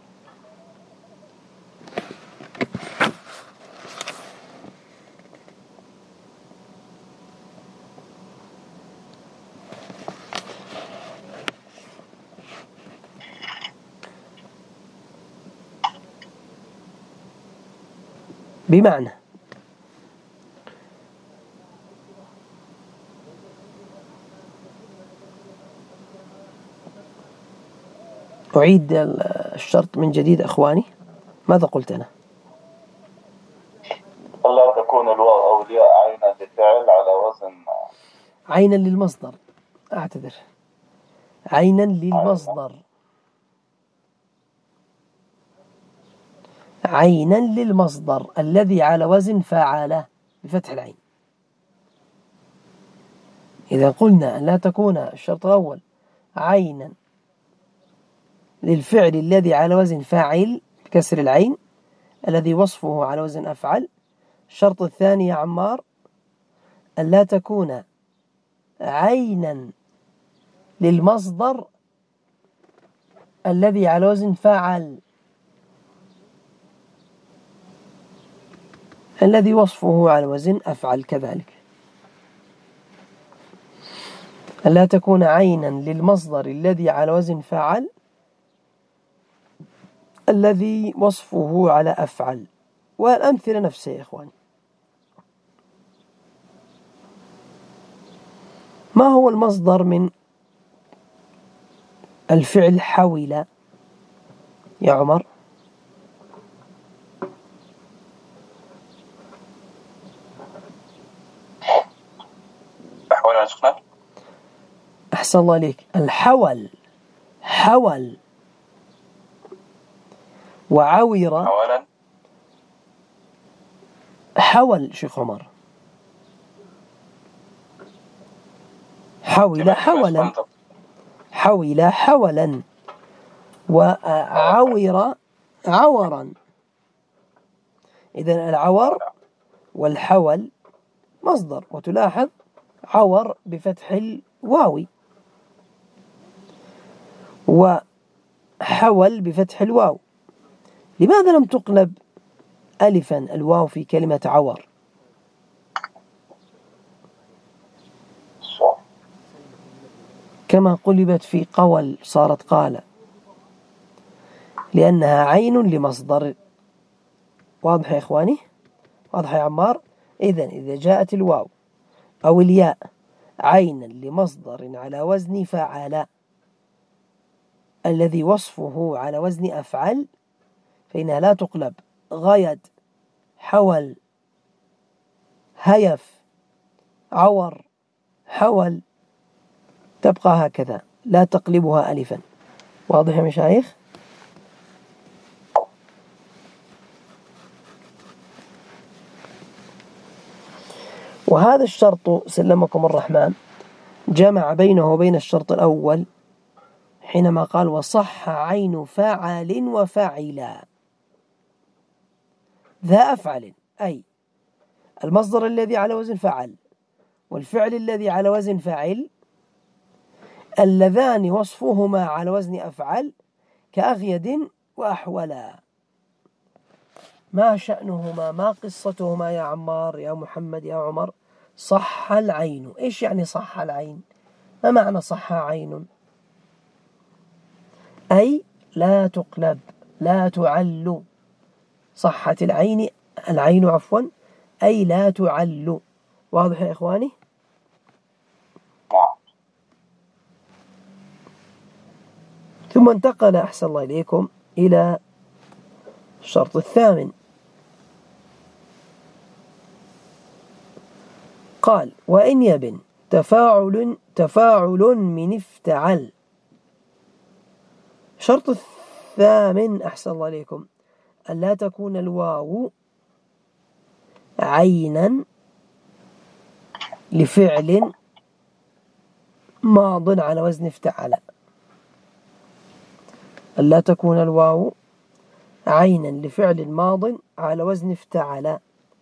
بمعنى أعيد الشرط من جديد أخواني، ماذا قلت أنا؟
لا تكون الواو أو الياء عينا لفعل على وزن،
عينا للمصدر، أعتذر، عينا للمصدر، عينا للمصدر الذي على وزن فعل بفتح العين. إذا قلنا أن لا تكون الشرط الأول عينا للفعل الذي على وزن فاعل بكسر العين الذي وصفه على وزن أفعل، الشرط الثاني يا عمار أن لا تكون عينا للمصدر الذي على وزن فاعل الذي وصفه على وزن أفعل كذلك. ألا تكون عينا للمصدر الذي على وزن فعل الذي وصفه على أفعل. والأمثلة نفسها يا إخواني. ما هو المصدر من الفعل حول يا عمر؟ أحسن الله عليك. الحول، حول وعور. حول شيخ عمر، حول حولا، حول حولا، وعور عورا. إذن العور والحول مصدر، وتلاحظ عور بفتح الواو وحول بفتح الواو. لماذا لم تقلب ألفا الواو في كلمة عور؟ كما قلبت في قول صارت قال، لأنها عين لمصدر. واضح يا إخواني؟ واضح يا عمار؟ إذا جاءت الواو أو الياء عينا لمصدر على وزن فعل الذي وصفه على وزن أفعل فإنها لا تقلب. غيد، حول، هيف، عور، حول، تبقى هكذا لا تقلبها ألفا. واضح يا مشايخ؟ وهذا الشرط سلمكم الرحمن جمع بينه وبين الشرط الأول حينما قال وصح عين فاعل وفاعلا. ذا أفعل أي المصدر الذي على وزن فعل والفعل الذي على وزن فاعل اللذان وصفهما على وزن أفعل كأغيد وأحولا. ما شأنهما؟ ما قصتهما يا عمار يا محمد يا عمر؟ صح العين. إيش يعني صح العين؟ ما معنى صح عين؟ أي لا تقلب، لا تعل. صحت العين، العين عفوا، أي لا تعل. واضح يا إخواني؟ ثم انتقل أحسن الله إليكم إلى الشرط الثامن. قال وإن يبن تفاعل من افتعل. شرط الثامن أحسن الله إليكم أن لا تكون الواو عينا لفعل ماض على وزن افتعل. أن لا تكون الواو عينا لفعل ماض على وزن افتعل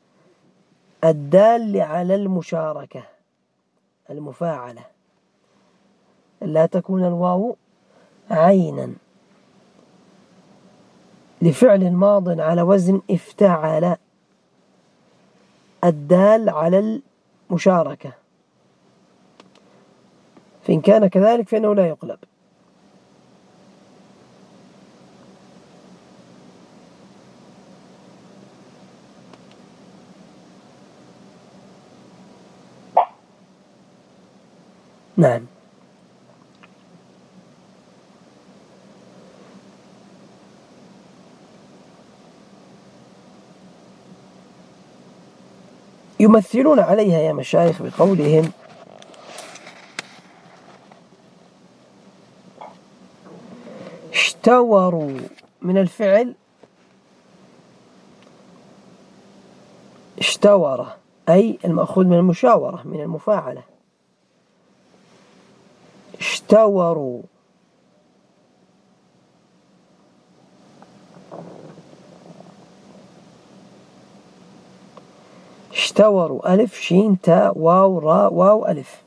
الدال على المشاركة المفاعلة. لا تكون الواو عينا لفعل ماض على وزن افتعل الدال على المشاركة، فإن كان كذلك فإنه لا يقلب. نعم. يمثلون عليها يا مشايخ بقولهم اشتوروا من الفعل اشتور أي المأخوذ من المشاورة من المفاعلة. اشتوروا اشتوروا ألف شين تاء واو راء واو ألف.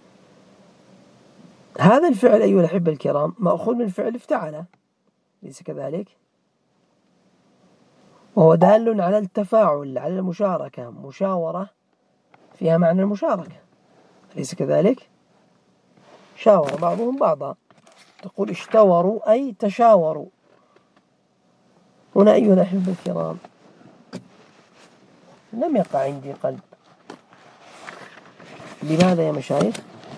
هذا الفعل أيها الأحبة الكرام مأخوذ من الفعل افتعل، ليس كذلك؟ وهو دال على التفاعل على المشاركة، مشاورة فيها معنى المشاركة، ليس كذلك؟ شاور بعضهم بعضا، تقول اشتوروا أي تشاوروا. هنا أيها الأحبة الكرام لم يقع عندي قلب. لماذا يا مشايخ؟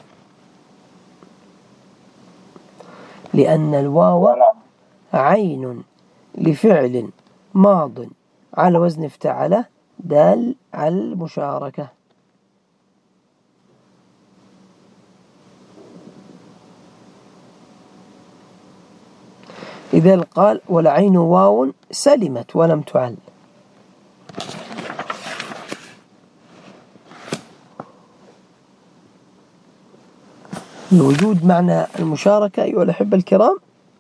لأن الواو عين لفعل ماض على وزن افتعل دال على المشاركة. إذا قال والعين واو سلمت ولم تعل. الوجود معنى المشاركة أيها الأحبة الكرام،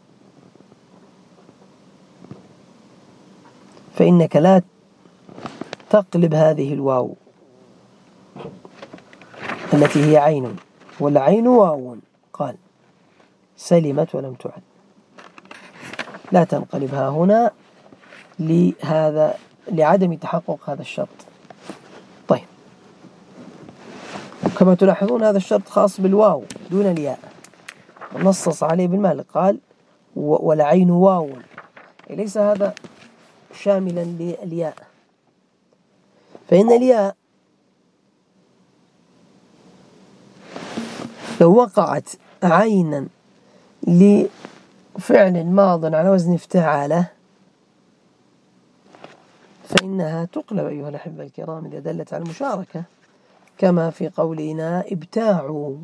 فإنك لا تقلب هذه الواو التي هي عين، والعين واو قال سلمت ولم تعل، لا تنقلبها هنا لعدم تحقق هذا الشرط. طيب، كما تلاحظون هذا الشرط خاص بالواو دون الياء، ونصص عليه بالمال قال والعين واو، ليس هذا شاملا للياء، فإن الياء لو وقعت عينا لفعل ماض على وزن افتعاله فإنها تقلب أيها الأحبة الكرام إذا دلت على المشاركة، كما في قولنا ابتاعوا.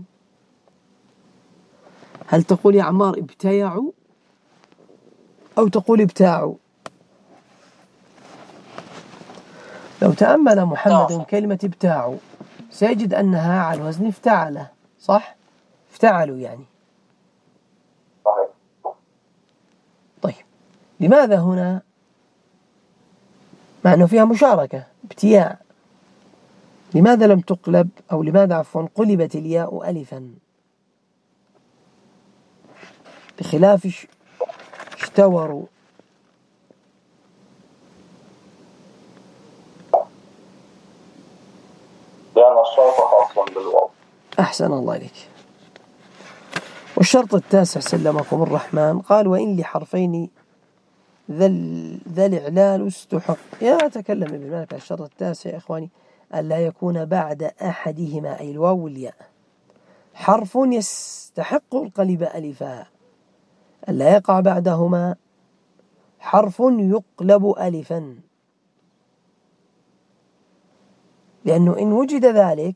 هل تقول يا عمار ابتيعوا أو تقول ابتاعوا؟ لو تأمل محمد كلمة ابتاعوا سيجد أنها على وزن افتعل، صح؟ افتعلوا يعني. طيب، لماذا هنا مع أنه فيها مشاركة ابتياع لماذا لم تقلب، أو لماذا عفوا قلبت الياء ألفا بخلاف اشتوروا؟
لأن الشرط خاص بالواو.
أحسن الله إليك. والشرط التاسع سلمكم الرحمن قال وإن لحرفين ذا الإعلال استحق. يا تكلم ابن مالك على الشرط التاسع يا إخواني، ألا يكون بعد أحدهما أي الواو والياء حرف يستحق القلب ألفا، ألا يقع بعدهما حرف يقلب ألفا، لأنه إن وجد ذلك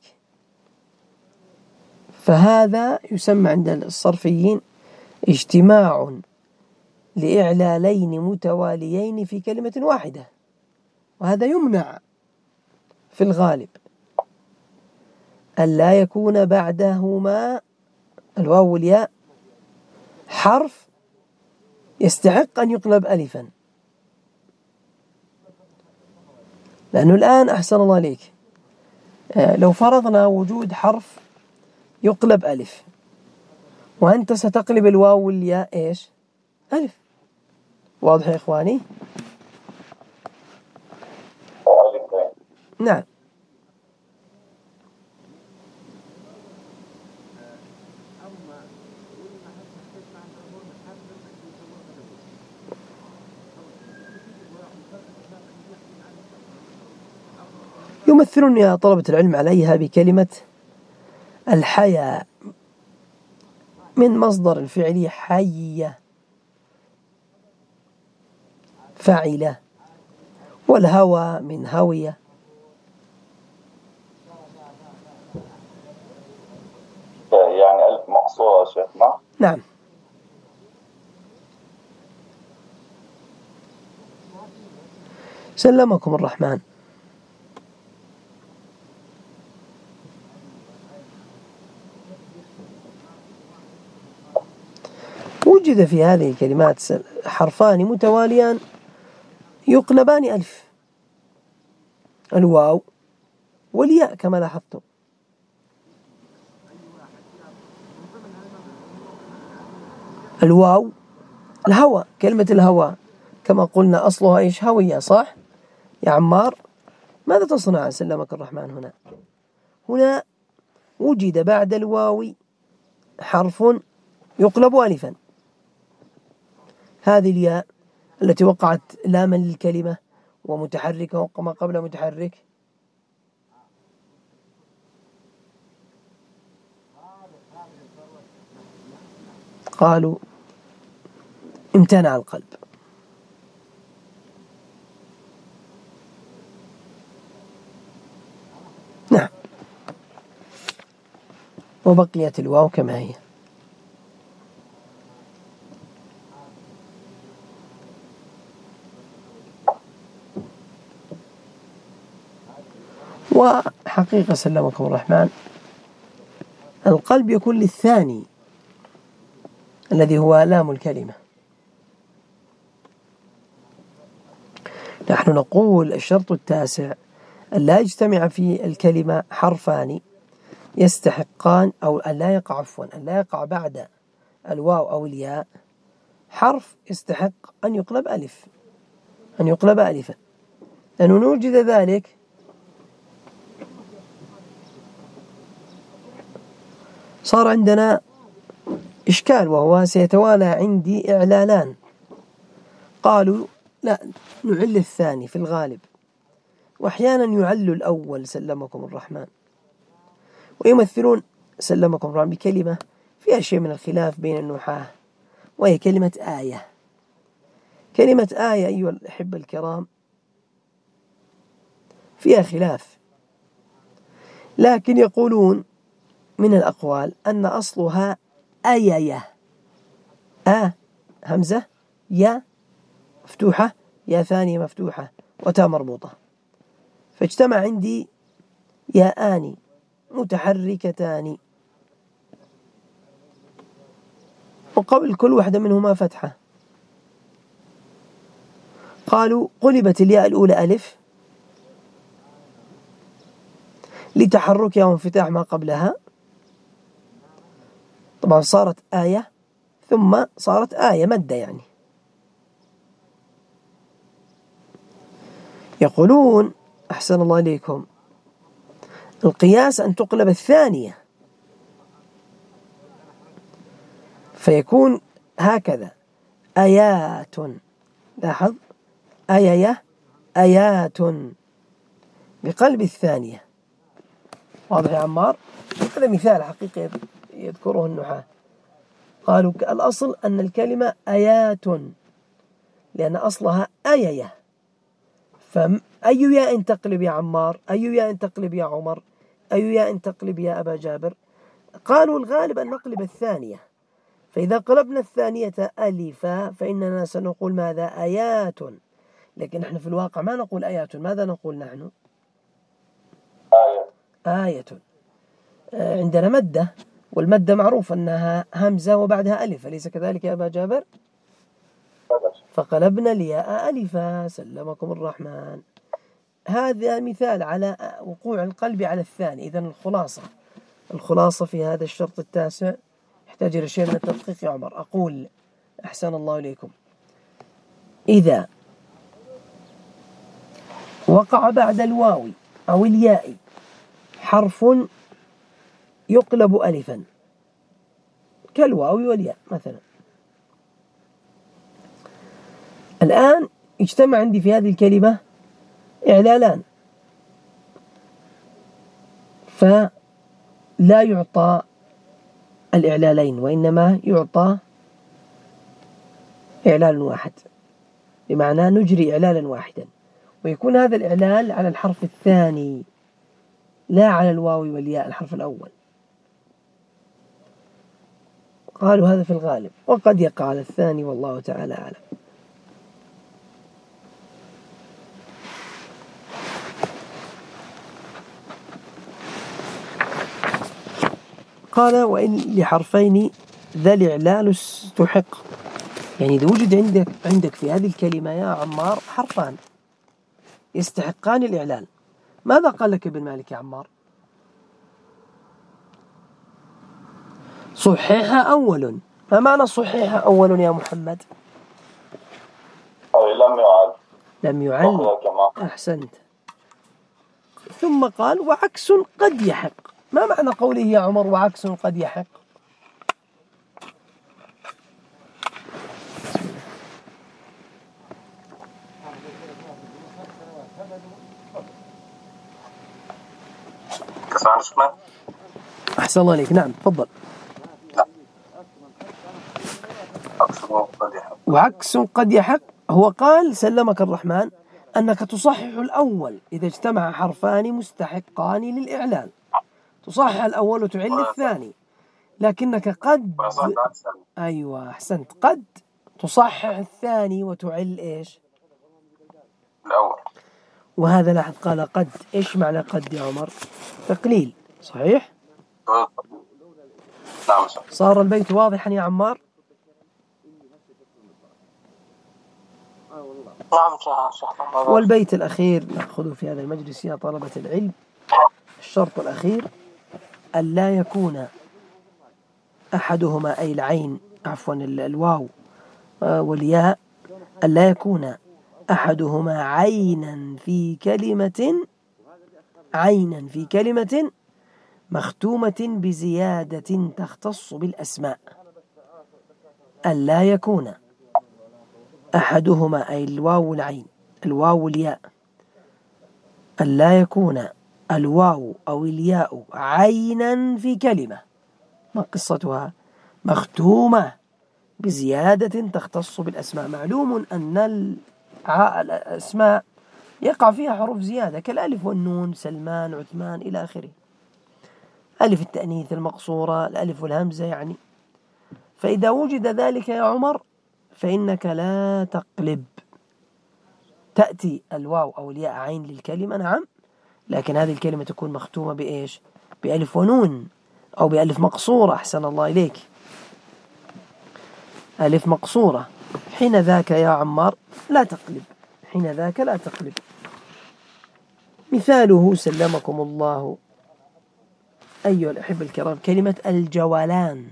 فهذا يسمى عند الصرفيين اجتماع لإعلالين متواليين في كلمة واحدة، وهذا يمنع في الغالب. ألا يكون بعدهما الواو والياء حرف يستحق أن يقلب ألفا، لأنه الآن أحسن الله عليك لو فرضنا وجود حرف يقلب ألف وأنت ستقلب الواو والياء إيش؟ ألف. واضح يا إخواني؟ نعم. يمثلون يا طلبة العلم عليها بكلمة الحياة من مصدر الفعل حية فعلة، والهوى من هوية.
يعني ألف مقصورة شيخنا.
نعم. سلمكم الرحمن. وجد في هذه الكلمات حرفان متواليان يقلبان ألف، الواو والياء كما لاحظتم. الواو الهوى، كلمة الهوى كما قلنا أصلها إيش؟ هوية، صح يا عمار؟ ماذا تصنع سلمك الرحمن هنا؟ هنا وجد بعد الواو حرف يقلب ألفا. هذه الياء التي وقعت لاما للكلمة ومتحركة وما قبل متحرك، قالوا امتنع القلب. نعم، وبقيت الواو كما هي. وحقيقة سلمكم الرحمن القلب يكون للثاني الذي هو لام الكلمة. نحن نقول الشرط التاسع أن لا يجتمع في الكلمة حرفان يستحقان، أو أن لا يقع أن لا يقع بعد الواو أو الياء حرف يستحق أن يقلب ألف، أن يقلب ألفا. لأنه نوجد ذلك صار عندنا إشكال، وهو سيتوالى عندي إعلالان. قالوا لا، نعل الثاني في الغالب، وأحيانا يعل الأول سلمكم الرحمن، ويمثلون سلمكم الرحمن بكلمة فيها شيء من الخلاف بين النحاة، وهي كلمة آية. كلمة آية أيها الأحبة الكرام فيها خلاف، لكن يقولون من الأقوال أن أصلها آية، همزة، يا مفتوحة، يا ثانية مفتوحة، وتاء مربوطة، فاجتمع عندي ياءان متحركتان وقبل كل واحدة منهما فتحة. قالوا قلبت الياء الأولى ألف لتحركها وانفتاح ما قبلها، طبعا صارت آية، ثم صارت آية مدة يعني. يقولون أحسن الله إليكم القياس أن تقلب الثانية، فيكون هكذا آيات، لاحظ آيات بقلب الثانية. واضح يا عمار؟ هذا مثال حقيقي يذكره النحاة. قالوا الأصل أن الكلمة آيات لأن أصلها آية، فأي ياء تقلب يا عمار؟ أي ياء تقلب يا عمر؟ أي ياء تقلب يا أبا جابر؟ قالوا الغالب أن نقلب الثانية، فإذا قلبنا الثانية ألفا فإننا سنقول ماذا؟ آيات. لكن نحن في الواقع ما نقول آيات، ماذا نقول نحن؟ آية. عندنا مدة، والمدة معروف أنها همزة وبعدها ألف، أليس كذلك يا أبا جابر؟ فقلبنا الياء ألفا سلمكم الرحمن. هذا مثال على وقوع القلب على الثاني. إذن الخلاصة في هذا الشرط التاسع يحتاج إلى شيء من التدقيق يا عمر. أقول أحسن الله إليكم إذا وقع بعد الواو أو الياء حرف يقلب ألفا كالواو والياء مثلا، الآن اجتمع عندي في هذه الكلمة إعلالان، فلا يعطى الإعلالين وإنما يعطى إعلال واحد، بمعنى نجري إعلالا واحدا، ويكون هذا الإعلال على الحرف الثاني لا على الواو والياء الحرف الأول. قالوا هذا في الغالب، وقد يقع على الثاني والله تعالى أعلم. قال وإن لحرفين ذا الإعلال استحق، يعني إذا وجد عندك في هذه الكلمة يا عمار حرفان يستحقان الإعلال، ماذا قال لك ابن مالك يا عمار؟ صحيح أول. ما معنى صحيح أول يا محمد؟ لم يعل. أحسنت. ثم قال وعكس قد يحق. ما معنى قوله يا عمر وعكس قد يحق؟ أحسن الله عليك. نعم تفضل. وعكس قد يحق، هو قال سلمك الرحمن أنك تصحح الأول إذا اجتمع حرفان مستحقان للإعلان، تصحح الأول وتعل الثاني، لكنك قد أيوة أحسنت، قد تصحح الثاني وتعل إيش؟
الأول.
وهذا لاحظ قال قد، إيش معنى قد يا عمر؟ تقليل، صحيح؟
نعم.
صار البيت واضحا يا عمار؟
نعم.
والبيت الأخير نأخذه في هذا المجلس يا طلبة العلم، الشرط الأخير ألا يكون أحدهما، أي العين عفوا الواو والياء، ألا يكون أحدهما عينا في كلمة مختومة بزيادة تختص بالأسماء. ألا يكون أحدهما، أي الواو والعين الواو والياء، ألا يكون الواو أو الياء عينا في كلمة، ما قصتها؟ مختومة بزيادة تختص بالأسماء. معلوم أن الأسماء يقع فيها حروف زيادة كالألف والنون، سلمان، عثمان إلى آخره، ألف التأنيث المقصورة، الألف والهمزة يعني. فإذا وجد ذلك يا عمر فإنك لا تقلب، تأتي الواو أو الياء عين للكلمة نعم، لكن هذه الكلمة تكون مختومة بإيش؟ بألف ونون أو بألف مقصورة. أحسن الله إليك، ألف مقصورة. حين ذاك يا عمار لا تقلب، حين ذاك لا تقلب. مثاله سلمكم الله أيها الأحبة الكرام كلمة الجولان.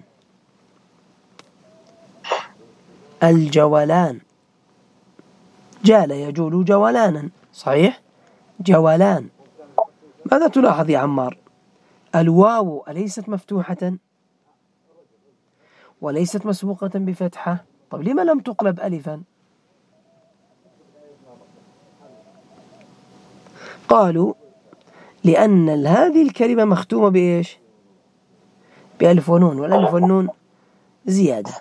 الجولان، جال يجول جولانا، صحيح؟ جولان. ماذا تلاحظ يا عمار؟ الواو أليست مفتوحة وليست مسبوقة بفتحة؟ طب لما لم تقلب ألفا؟ قالوا لأن هذه الكلمة مختومة بإيش؟ بألف ونون، والألف والنون زيادة.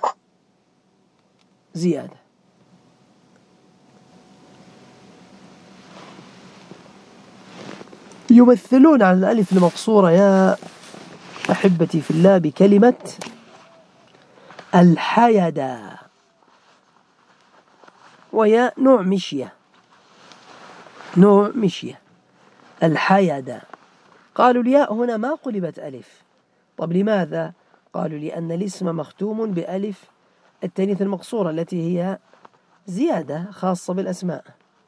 يمثلون على الألف المقصورة يا أحبتي في الله بكلمة الحيدة، وهي نوع مشية الحيدة. قالوا الياء هنا ما قلبت ألف. طب لماذا؟ قالوا لأن الاسم مختوم بألف التانيث المقصورة التي هي زيادة خاصة بالأسماء.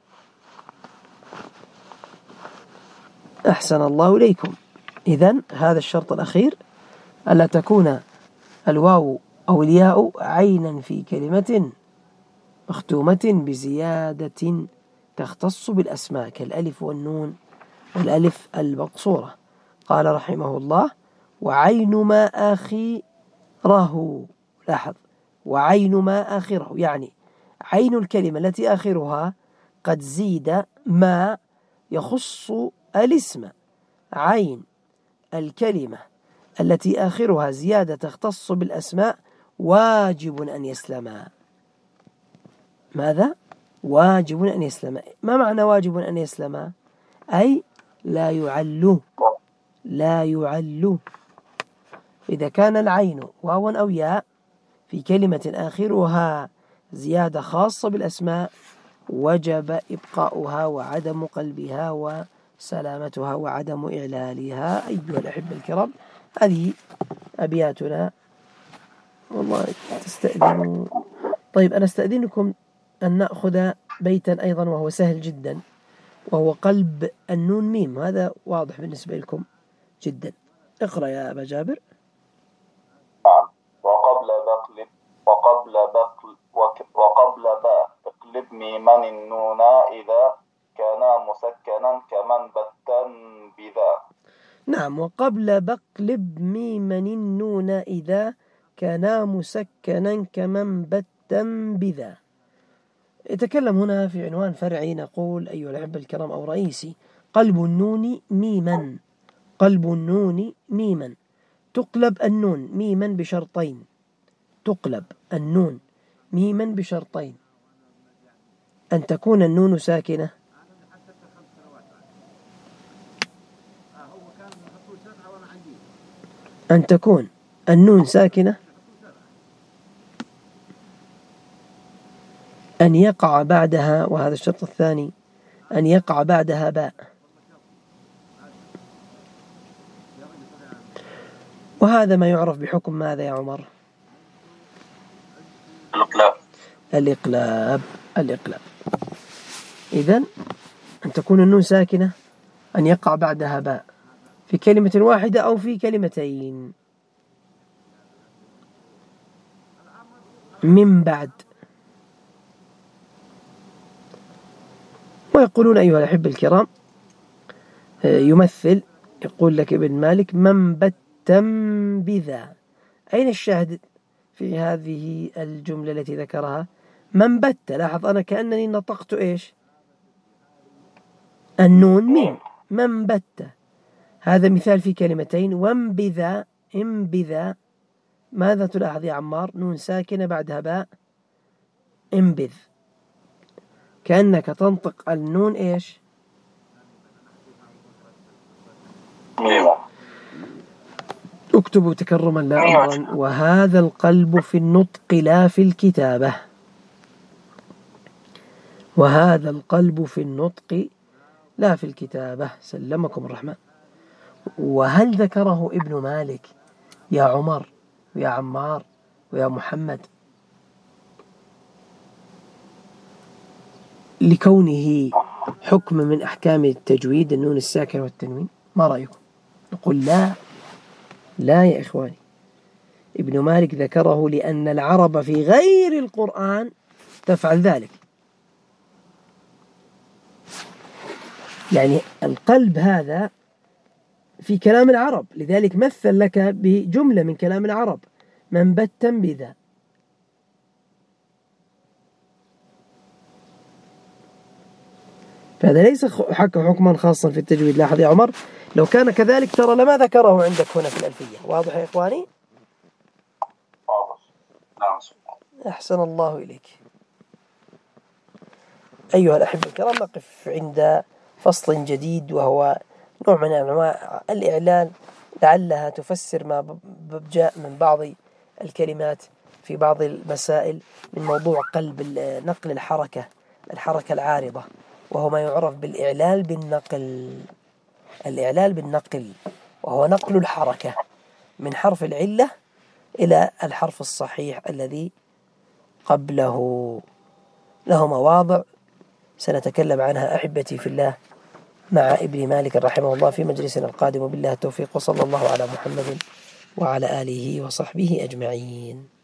أحسن الله إليكم. إذن هذا الشرط الأخير، ألا تكون الواو أو الياء عينا في كلمة مختومة بزيادة تختص بالأسماء كالألف والنون والألف المقصورة. قال رحمه الله وعين ما آخره، لاحظ، وعين ما آخره، يعني عين الكلمة التي آخرها قد زيد ما يخص الاسم. عين الكلمة التي آخرها زيادة تختص بالأسماء واجب أن يسلم. ماذا؟ واجب أن يسلم. ما معنى واجب أن يسلم؟ أي لا يعل. إذا كان العين واو أو ياء في كلمة آخرها زيادة خاصة بالأسماء وجب إبقاؤها وعدم قلبها وسلامتها وعدم إعلالها. أيها الأحبة الكرام، هذه أبياتنا. والله تستأذنوا. طيب أنا استأذنكم أن نأخذ بيتا أيضا وهو سهل جدا، وهو قلب النون ميم. هذا واضح بالنسبة لكم جدا. اقرأ يا أبا جابر.
وقبل باء اقلب ميما النون إذا كان مسكنا كمن بتا بذا.
نعم، وقبل بقلب ميما النون إذا كان مسكنا كمن بتا بذا. يتكلم هنا في عنوان فرعي، نقول أيها الأحبة الكرام أو رئيسي: قلب النون ميما. قلب النون ميما، تقلب النون ميما بشرطين. تقلب النون ميما بشرطين: أن تكون النون ساكنة، أن تكون النون ساكنة، أن يقع بعدها، وهذا الشرط الثاني، أن يقع بعدها باء. وهذا ما يعرف بحكم ماذا يا عمر؟ الإقلاب. الإقلاب. إذن أن تكون النون ساكنة، أن يقع بعدها باء في كلمة واحدة أو في كلمتين. من بعد. ويقولون أيها الأحبة الكرام، يمثل، يقول لك ابن مالك: من بتم بذا. أين الشاهد في هذه الجملة التي ذكرها؟ من بت. لاحظ أنا كأنني نطقت إيش؟ النون ميم. من بت. هذا مثال في كلمتين. وانبذا، انبذا. ماذا تلاحظ يا عمار؟ نون ساكنة بعدها باء. انبذ. كأنك تنطق النون إيش؟ اكتبوا تكرما لا أمرا: وهذا القلب في النطق لا في الكتابة. وهذا القلب في النطق لا في الكتابة. سلمكم الرحمن. وهل ذكره ابن مالك يا عمر ويا عمار ويا محمد لكونه حكم من أحكام التجويد النون الساكن والتنوين؟ ما رأيكم؟ نقول لا، لا يا إخواني. ابن مالك ذكره لأن العرب في غير القرآن تفعل ذلك. يعني القلب هذا في كلام العرب، لذلك مثل لك بجملة من كلام العرب: من بتم بذا. فهذا ليس حكما خاصا في التجويد. لاحظ يا عمر، لو كان كذلك ترى لما ذكره عندك هنا في الألفية. واضح يا إخواني؟ أحسن الله إليك. أيها الأحبة الكرام، نقف عند فصل جديد، وهو نوع من أنواع الإعلان، لعلها تفسر ما جاء من بعض الكلمات في بعض المسائل من موضوع قلب نقل الحركة العارضة، وهو ما يعرف بالإعلال بالنقل. الإعلال بالنقل، وهو نقل الحركة من حرف العلة إلى الحرف الصحيح الذي قبله. له مواضع سنتكلم عنها أحبتي في الله مع ابن مالك رحمه الله في مجلسنا القادم، وبالله التوفيق، وصلى الله على محمد وعلى آله وصحبه أجمعين.